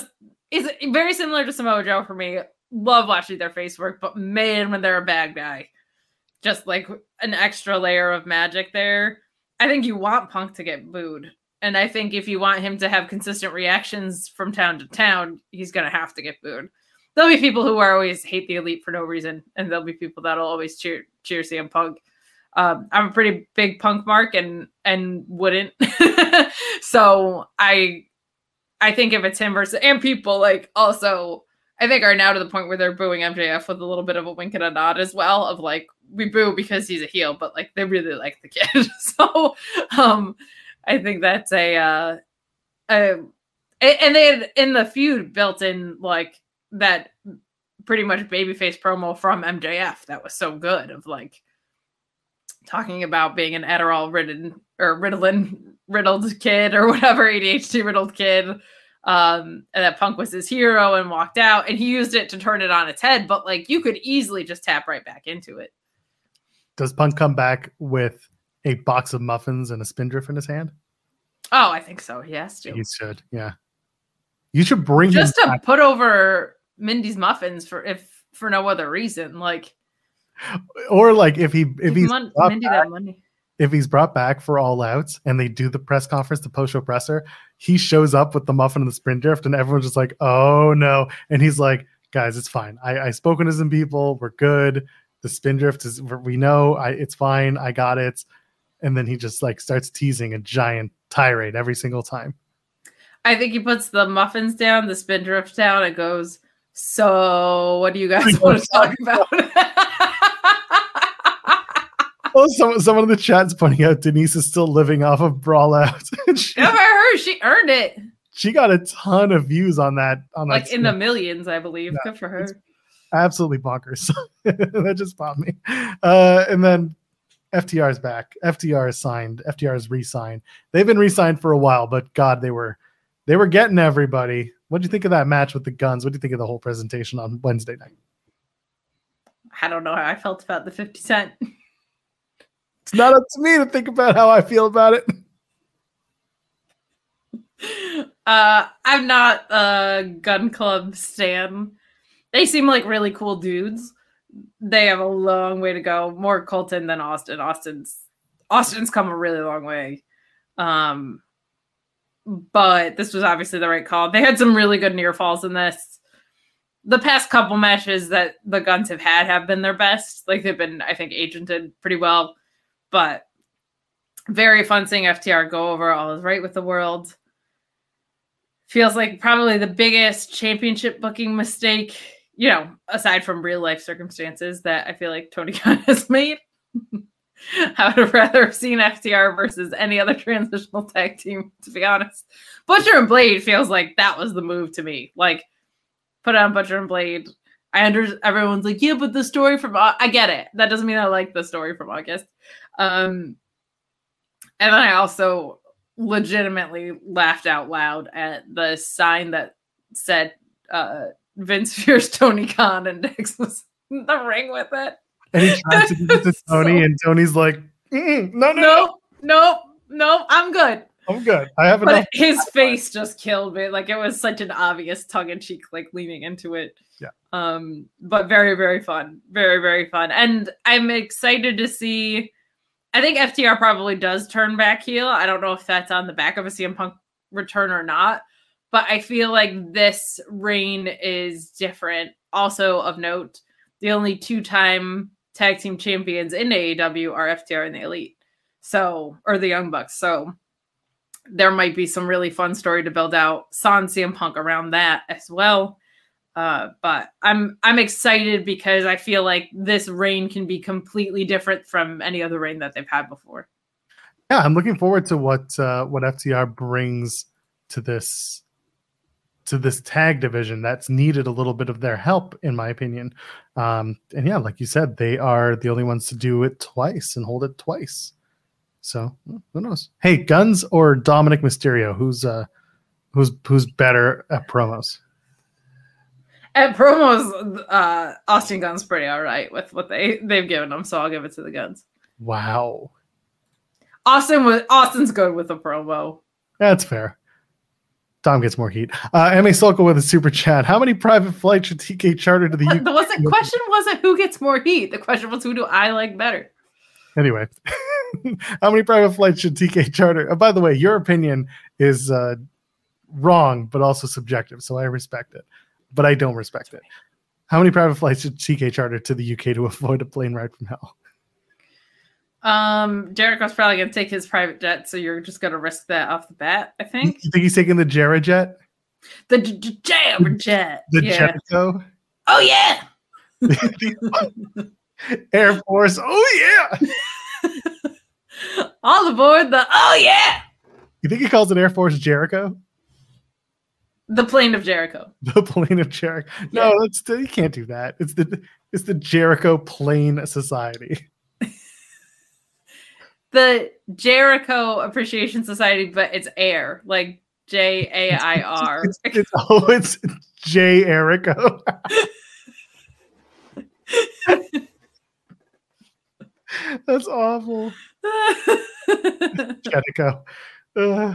is very similar to Samoa Joe for me. Love watching their face work, but man, when they're a bad guy, just like an extra layer of magic there. I think you want Punk to get booed. And I think if you want him to have consistent reactions from town to town, he's going to have to get booed. There'll be people who are always hate the Elite for no reason, and there'll be people that'll always cheer cheer C M Punk. Um, I'm a pretty big Punk mark and and wouldn't. So I I think if it's him versus and people like also I think are now to the point where they're booing M J F with a little bit of a wink and a nod as well of like we boo because he's a heel, but like they really like the kid. So um I think that's a uh a and they had in the feud built in like that pretty much babyface promo from M J F that was so good of like talking about being an Adderall ridden or Ritalin riddled kid or whatever, A D H D riddled kid. Um, and that Punk was his hero and walked out and he used it to turn it on its head. But like you could easily just tap right back into it. Does Punk come back with a box of muffins and a spindrift in his hand? Oh, I think so. Yes, he should. Yeah. You should bring just him to back. Put over Mindy's muffins for if for no other reason. Like or like if he if he's Mon- brought Mindy back, that money. if he's brought back for All Out and they do the press conference, the post show presser, he shows up with the muffin and the sprint drift, and everyone's just like, "Oh no!" And he's like, "Guys, it's fine. I I spoken to some people. We're good. The spin drift is we know. I it's fine. I got it." And then he just like starts teasing a giant tirade every single time. I think he puts the muffins down, the spin drift down, and goes, "So, what do you guys want to talk about?" Oh, some, someone in the chat's pointing out Denise is still living off of Brawl Out. she, Good for her. She earned it. She got a ton of views on that. On like that in the millions, I believe. Yeah, good for her. Absolutely bonkers. That just popped me. Uh, and then F T R is back. F T R is signed. F T R is re-signed. They've been re-signed for a while, but God, they were they were getting everybody. What do you think of that match with the Guns? What do you think of the whole presentation on Wednesday night? I don't know how I felt about the fifty cent. It's not up to me to think about how I feel about it. Uh, I'm not a Gun Club stan. They seem like really cool dudes. They have a long way to go. More Colton than Austin. Austin's Austin's come a really long way. Um, but this was obviously the right call. They had some really good near falls in this. The past couple matches that the Guns have had have been their best. Like they've been, I think, agented pretty well. But very fun seeing F T R go over all is right with the world. Feels like probably the biggest championship booking mistake, you know, aside from real life circumstances that I feel like Tony Khan has made. I would have rather have seen F T R versus any other transitional tag team, to be honest. Butcher and Blade feels like that was the move to me. Like, put on Butcher and Blade. I under everyone's like, yeah, but the story from I get it. That doesn't mean I like the story from August. Um, and then I also legitimately laughed out loud at the sign that said uh, Vince fears Tony Khan, and Dex was in the ring with it. And he tries to give it to Tony, so, and Tony's like, mm, no, no, no, no, no, I'm good. I'm good. I have but enough. His face just killed me. Like it was such an obvious tongue-in-cheek, like leaning into it. Yeah. Um, but very, very fun. Very, very fun. And I'm excited to see. I think F T R probably does turn back heel. I don't know if that's on the back of a C M Punk return or not, but I feel like this reign is different. Also of note, the only two-time tag team champions in A E W are F T R and the Elite. So, or the Young Bucks. So there might be some really fun story to build out Sans C M Punk around that as well. Uh, but I'm I'm excited because I feel like this reign can be completely different from any other reign that they've had before. Yeah, I'm looking forward to what uh, what F T R brings to this to this tag division that's needed a little bit of their help, in my opinion. Um, and yeah, like you said, they are the only ones to do it twice and hold it twice. So who knows? Hey, Guns or Dominic Mysterio? Who's uh, who's who's better at promos? At promos, uh, Austin Gunn's pretty all right with what they they've given him, so I'll give it to the Guns. Wow, Austin was Austin's good with a promo. That's fair. Dom gets more heat. Uh, M A Solka with a super chat. How many private flights should T K charter to the U K? The wasn't, question wasn't who gets more heat. The question was who do I like better? Anyway, how many private flights should T K charter? Oh, by the way, your opinion is uh, wrong, but also subjective, so I respect it. But I don't respect it. How many private flights should T K charter to the U K to avoid a plane ride from hell? Um, Jericho's probably going to take his private jet, so you're just going to risk that off the bat, I think. You think he's taking the Jera jet? The Jera jet. The yeah. Jericho? Oh, yeah! Air Force, oh, yeah! All aboard the, oh, yeah! You think he calls it Air Force Jericho? The plane of Jericho. The plane of Jericho. No, yeah. that's you can't do that. It's the it's the Jericho Plane Society. The Jericho Appreciation Society, but it's air, like J A I R. It's, it's, it's, oh, it's J Erico. That's awful. Jericho. Uh,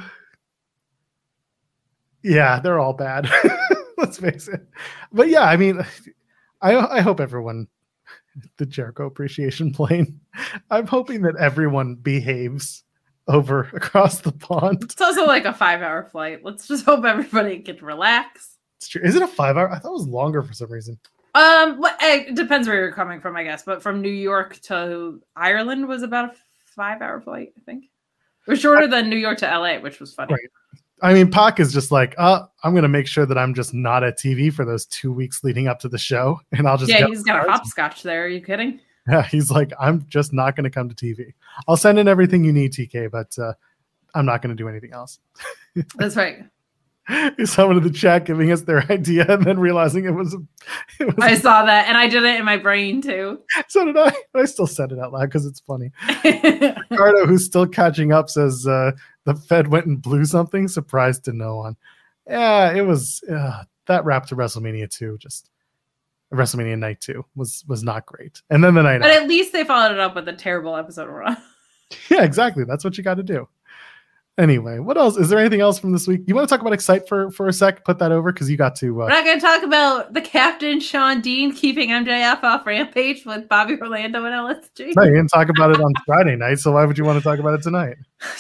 yeah, they're all bad. Let's face it. But yeah, I mean, I I hope everyone. The Jericho Appreciation Plane. I'm hoping that everyone behaves over across the pond. It's also like a five-hour flight. Let's just hope everybody can relax. It's true. Is it a five-hour? I thought it was longer for some reason. Um, well, it depends where you're coming from, I guess. But from New York to Ireland was about a five-hour flight, I think. It was shorter than New York to L A, which was funny. Right. I mean, Pac is just like, uh, I'm going to make sure that I'm just not at T V for those two weeks leading up to the show. And I'll just Yeah, he's got a hopscotch there. Are you kidding? Yeah, he's like, I'm just not going to come to T V. I'll send in everything you need, T K, but uh, I'm not going to do anything else. That's right. Someone in the chat giving us their idea and then realizing it was, it was I saw that, and I did it in my brain, too. So did I. I still said it out loud because it's funny. Ricardo, who's still catching up, says uh, the Fed went and blew something. Surprised to no one. Yeah, it was uh, that wrap to WrestleMania two. Just WrestleMania night two was was not great. And then the night, but at least they followed it up with a terrible episode of Raw. Yeah, exactly. That's what you got to do. Anyway, what else? Is there anything else from this week? You want to talk about Excite for, for a sec? Put that over because you got to. Uh... We're not going to talk about the captain, Sean Dean, keeping M J F off Rampage with Bobby Orlando and L S G. No, you didn't talk about it on Friday night, so why would you want to talk about it tonight?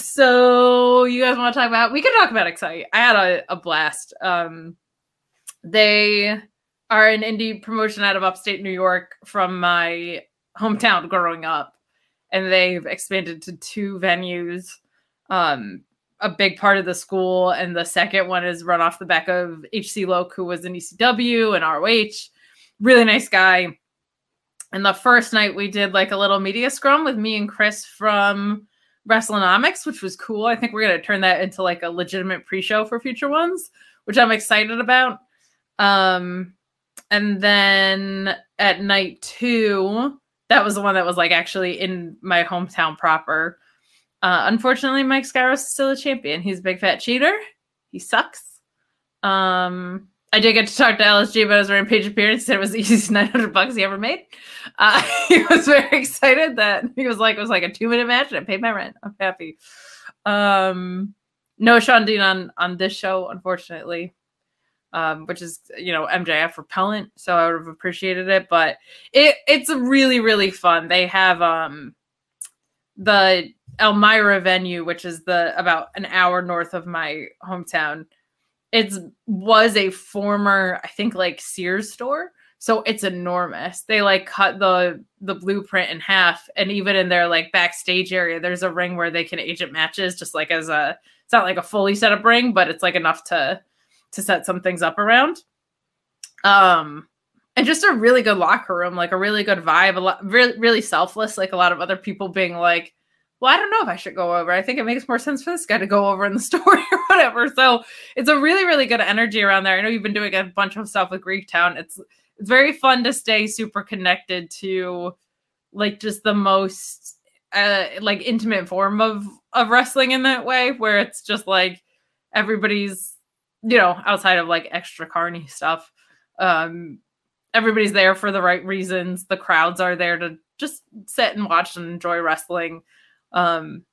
So you guys want to talk about? We can talk about Excite. I had a, a blast. Um, they are an indie promotion out of upstate New York from my hometown growing up, and they've expanded to two venues. Um, a big part of the school, and the second one is run off the back of H C Loke, who was in E C W and R O H. Really nice guy. And the first night we did like a little media scrum with me and Chris from Wrestlenomics, which was cool. I think we're going to turn that into like a legitimate pre-show for future ones, which I'm excited about. Um, and then at night two, that was the one that was like actually in my hometown proper. Uh, unfortunately, Mike Skyros is still a champion. He's a big fat cheater. He sucks. Um, I did get to talk to L S G about his Rampage appearance. He said it was the easiest nine hundred bucks he ever made. Uh, he was very excited that he was like, it was like a two minute match and I paid my rent. I'm happy. Um, no Sean Dean on, on this show, unfortunately, um, which is, you know, M J F repellent. So I would have appreciated it, but it, it's really, really fun. They have, um, the Elmira venue, which is the about an hour north of my hometown. It was a former, I think, like Sears store. So it's enormous. They like cut the the blueprint in half, and even in their like backstage area, there's a ring where they can agent matches, just like as a, it's not like a fully set up ring, but it's like enough to to set some things up around. Um, and just a really good locker room, like a really good vibe, a lot, really, really selfless. Like a lot of other people being like, well, I don't know if I should go over. I think it makes more sense for this guy to go over in the story or whatever. So it's a really, really good energy around there. I know you've been doing a bunch of stuff with Greektown. It's it's very fun to stay super connected to like just the most uh, like intimate form of, of wrestling in that way, where it's just like everybody's, you know, outside of like extra carny stuff. Um, everybody's there for the right reasons. The crowds are there to just sit and watch and enjoy wrestling. Um,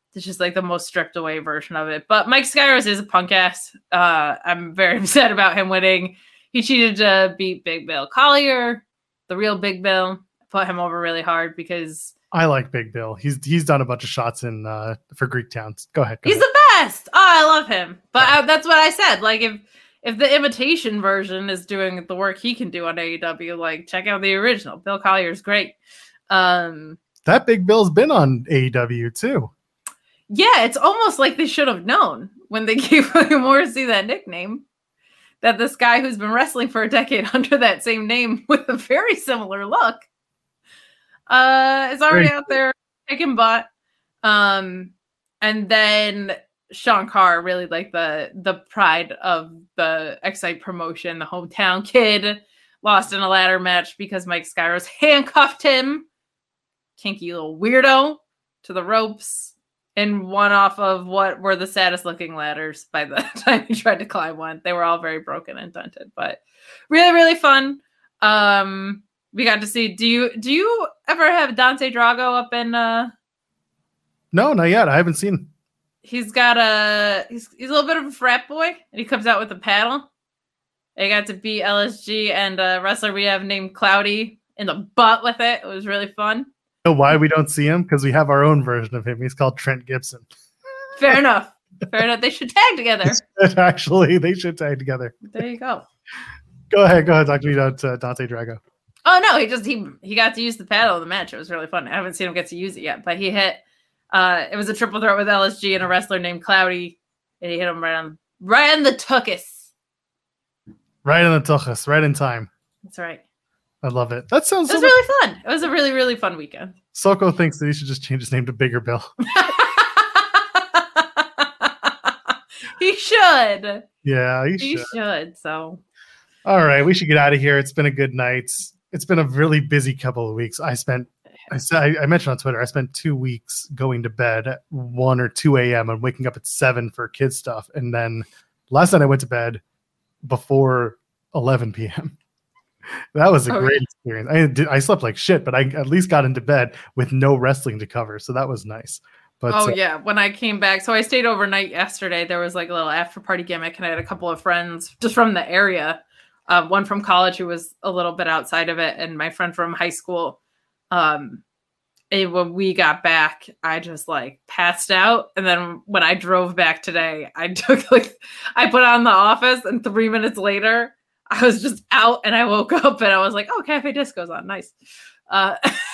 It's just like the most stripped away version of it. But Mike Skyros is a punk ass. Uh, I'm very upset about him winning. He cheated to beat Big Bill Collier, the real Big Bill. Put him over really hard because I like Big Bill. He's he's done a bunch of shots in uh, for Greektown. Go ahead. Go he's ahead. the best. Oh, I love him. But I, that's what I said. Like if if the imitation version is doing the work he can do on A E W, like check out the original. Bill Collier's great. Um, that Big Bill's been on A E W too. Yeah, it's almost like they should have known when they gave Morrissey that nickname that this guy who's been wrestling for a decade under that same name with a very similar look uh, is already out there kicking butt. Um, and then Sean Carr, really like the the pride of the Excite promotion, the hometown kid, lost in a ladder match because Mike Skyros handcuffed him, kinky little weirdo, to the ropes. And one off of what were the saddest looking ladders by the time he tried to climb one. They were all very broken and dented, but really, really fun. Um, we got to see, do you, do you ever have Dante Drago up in, uh, no, not yet. I haven't seen. He's got a, he's, he's a little bit of a frat boy and he comes out with a paddle. They got to beat L S G and a wrestler we have named Cloudy in the butt with it. It was really fun. Know why we don't see him? Because we have our own version of him. He's called Trent Gibson. Fair enough. Fair enough. They should tag together. Actually, they should tag together. There you go. Go ahead. Go ahead. Talk to me about uh, Dante Drago. Oh no, he just he he got to use the paddle in the match. It was really fun. I haven't seen him get to use it yet, but he hit. Uh, it was a triple threat with L S G and a wrestler named Cloudy, and he hit him right on right on the tuchus. Right in the tuchus. Right in time. That's right. I love it. That sounds. It was so really fun. It was a really, really fun weekend. Soko thinks that he should just change his name to Bigger Bill. He should. Yeah, he, he should. should. So, all right, we should get out of here. It's been a good night. It's been a really busy couple of weeks. I spent. I said I mentioned on Twitter. I spent two weeks going to bed at one or two a.m. and waking up at seven for kids stuff, and then last night I went to bed before eleven p.m. That was a oh, great yeah. experience. I did, I slept like shit, but I at least got into bed with no wrestling to cover, so that was nice. But oh uh, yeah, when I came back, so I stayed overnight yesterday. There was like a little after party gimmick, and I had a couple of friends just from the area. Uh, one from college who was a little bit outside of it, and my friend from high school. Um, and when we got back, I just like passed out, and then when I drove back today, I took like I put on The Office, and three minutes later, I was just out, and I woke up, and I was like, "Oh, Cafe Disco's on, nice." Uh,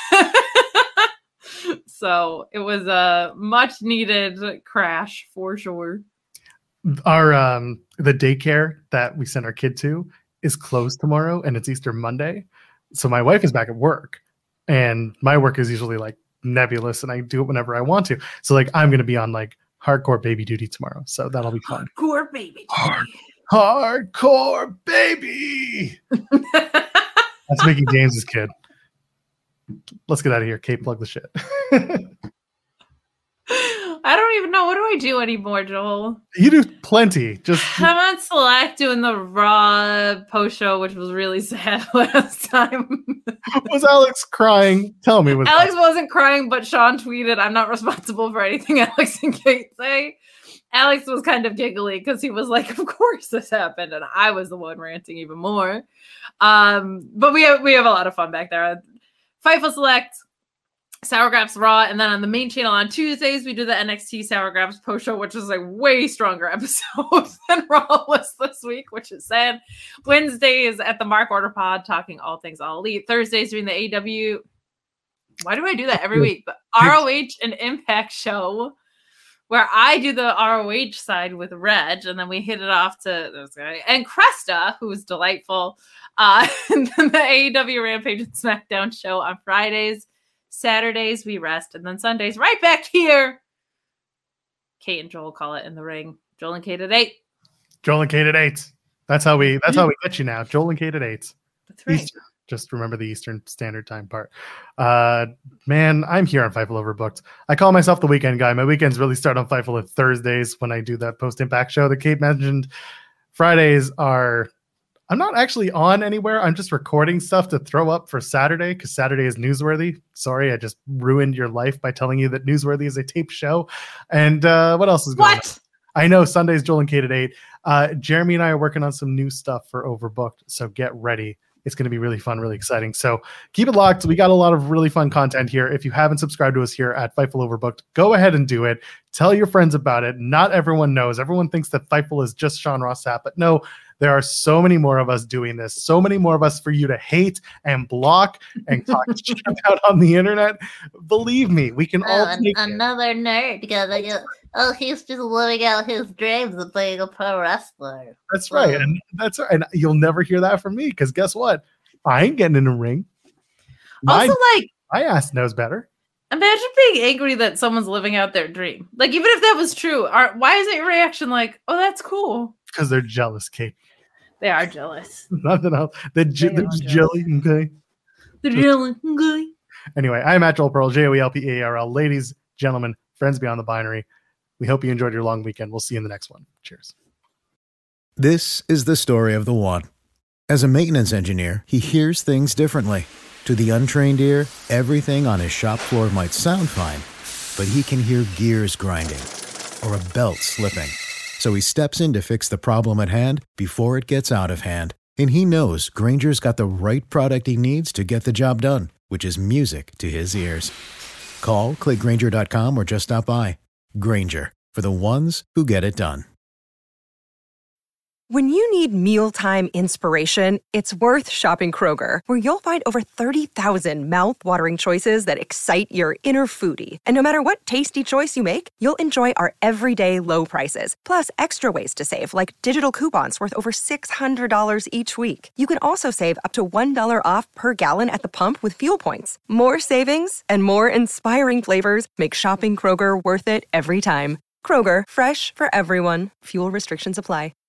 so it was a much needed crash for sure. our um the daycare that we sent our kid to is closed tomorrow, and it's Easter Monday. So my wife is back at work, and my work is usually like nebulous, and I do it whenever I want to. So like I'm gonna be on like hardcore baby duty tomorrow, so that'll be fun. Hardcore baby. Hard, hardcore baby. That's Mickey James's kid. Let's get out of here. Kate, plug the shit. I don't even know. What do I do anymore, Joel? You do plenty. Just I'm on Slack doing the Raw post show, which was really sad last time. was Alex crying? Tell me. Was Alex wasn't crying, but Sean tweeted, "I'm not responsible for anything Alex and Kate say." Alex was kind of giggly because he was like, "Of course this happened," and I was the one ranting even more. Um, but we have we have a lot of fun back there. Fightful Select, Sour Graps Raw, and then on the main channel on Tuesdays, we do the N X T Sour Graps post show, which is a way stronger episode than Raw was this week, which is sad. Wednesdays at the Mark Order Pod, talking all things All Elite. Thursdays doing the A E W. Why do I do that every week? The R O H and Impact show, where I do the R O H side with Reg, and then we hit it off to this guy and Cresta, who's delightful. Uh, and then the A E W Rampage and SmackDown show on Fridays. Saturdays we rest, and then Sundays right back here. Kate and Joel call it in the ring. Joel and Kate at eight. Joel and Kate at eight. That's how we. That's how we get you now. Joel and Kate at eight. That's right. Eastern. Just remember the Eastern Standard Time part. Uh, man, I'm here on Fightful Overbooked. I call myself the weekend guy. My weekends really start on Fightful at Thursdays when I do that post-Impact show that Kate mentioned. Fridays are I'm not actually on anywhere. I'm just recording stuff to throw up for Saturday because Saturday is Newsworthy. Sorry, I just ruined your life by telling you that Newsworthy is a taped show. And uh, what else is going What? on? I know Sunday's Joel and Kate at eight. Uh, Jeremy and I are working on some new stuff for Overbooked, so get ready. It's going to be really fun, really exciting. So keep it locked. We got a lot of really fun content here. If you haven't subscribed to us here at Fightful Overbooked, go ahead and do it. Tell your friends about it. Not everyone knows. Everyone thinks that Fightful is just Sean Ross Sapp, but no, there are so many more of us doing this. So many more of us for you to hate and block and talk shit about on the internet. Believe me, we can all Oh, take an- it. another nerd because I go, oh, he's just living out his dreams of being a pro wrestler. That's right. Wow. And that's right. And you'll never hear that from me because guess what? I ain't getting in a ring. My, Also, like, my ass knows better. imagine being angry that someone's living out their dream. Like, even if that was true, are, why is it your reaction like, oh, that's cool? Because they're jealous, Kate. They are jealous. Nothing else. They're, je- They they're are just jealous. jelly. Okay. They're jealous. Okay. Anyway, I'm at Joel Pearl, J O E L P E A R L. Ladies, gentlemen, friends beyond the binary. We hope you enjoyed your long weekend. We'll see you in the next one. Cheers. This is the story of the one. As a maintenance engineer, he hears things differently. To the untrained ear, everything on his shop floor might sound fine, but he can hear gears grinding or a belt slipping. So he steps in to fix the problem at hand before it gets out of hand. And he knows Grainger's got the right product he needs to get the job done, which is music to his ears. Call, click Grainger dot com, or just stop by. Grainger, for the ones who get it done. When you need mealtime inspiration, it's worth shopping Kroger, where you'll find over thirty thousand mouthwatering choices that excite your inner foodie. And no matter what tasty choice you make, you'll enjoy our everyday low prices, plus extra ways to save, like digital coupons worth over six hundred dollars each week. You can also save up to one dollar off per gallon at the pump with fuel points. More savings and more inspiring flavors make shopping Kroger worth it every time. Kroger, fresh for everyone. Fuel restrictions apply.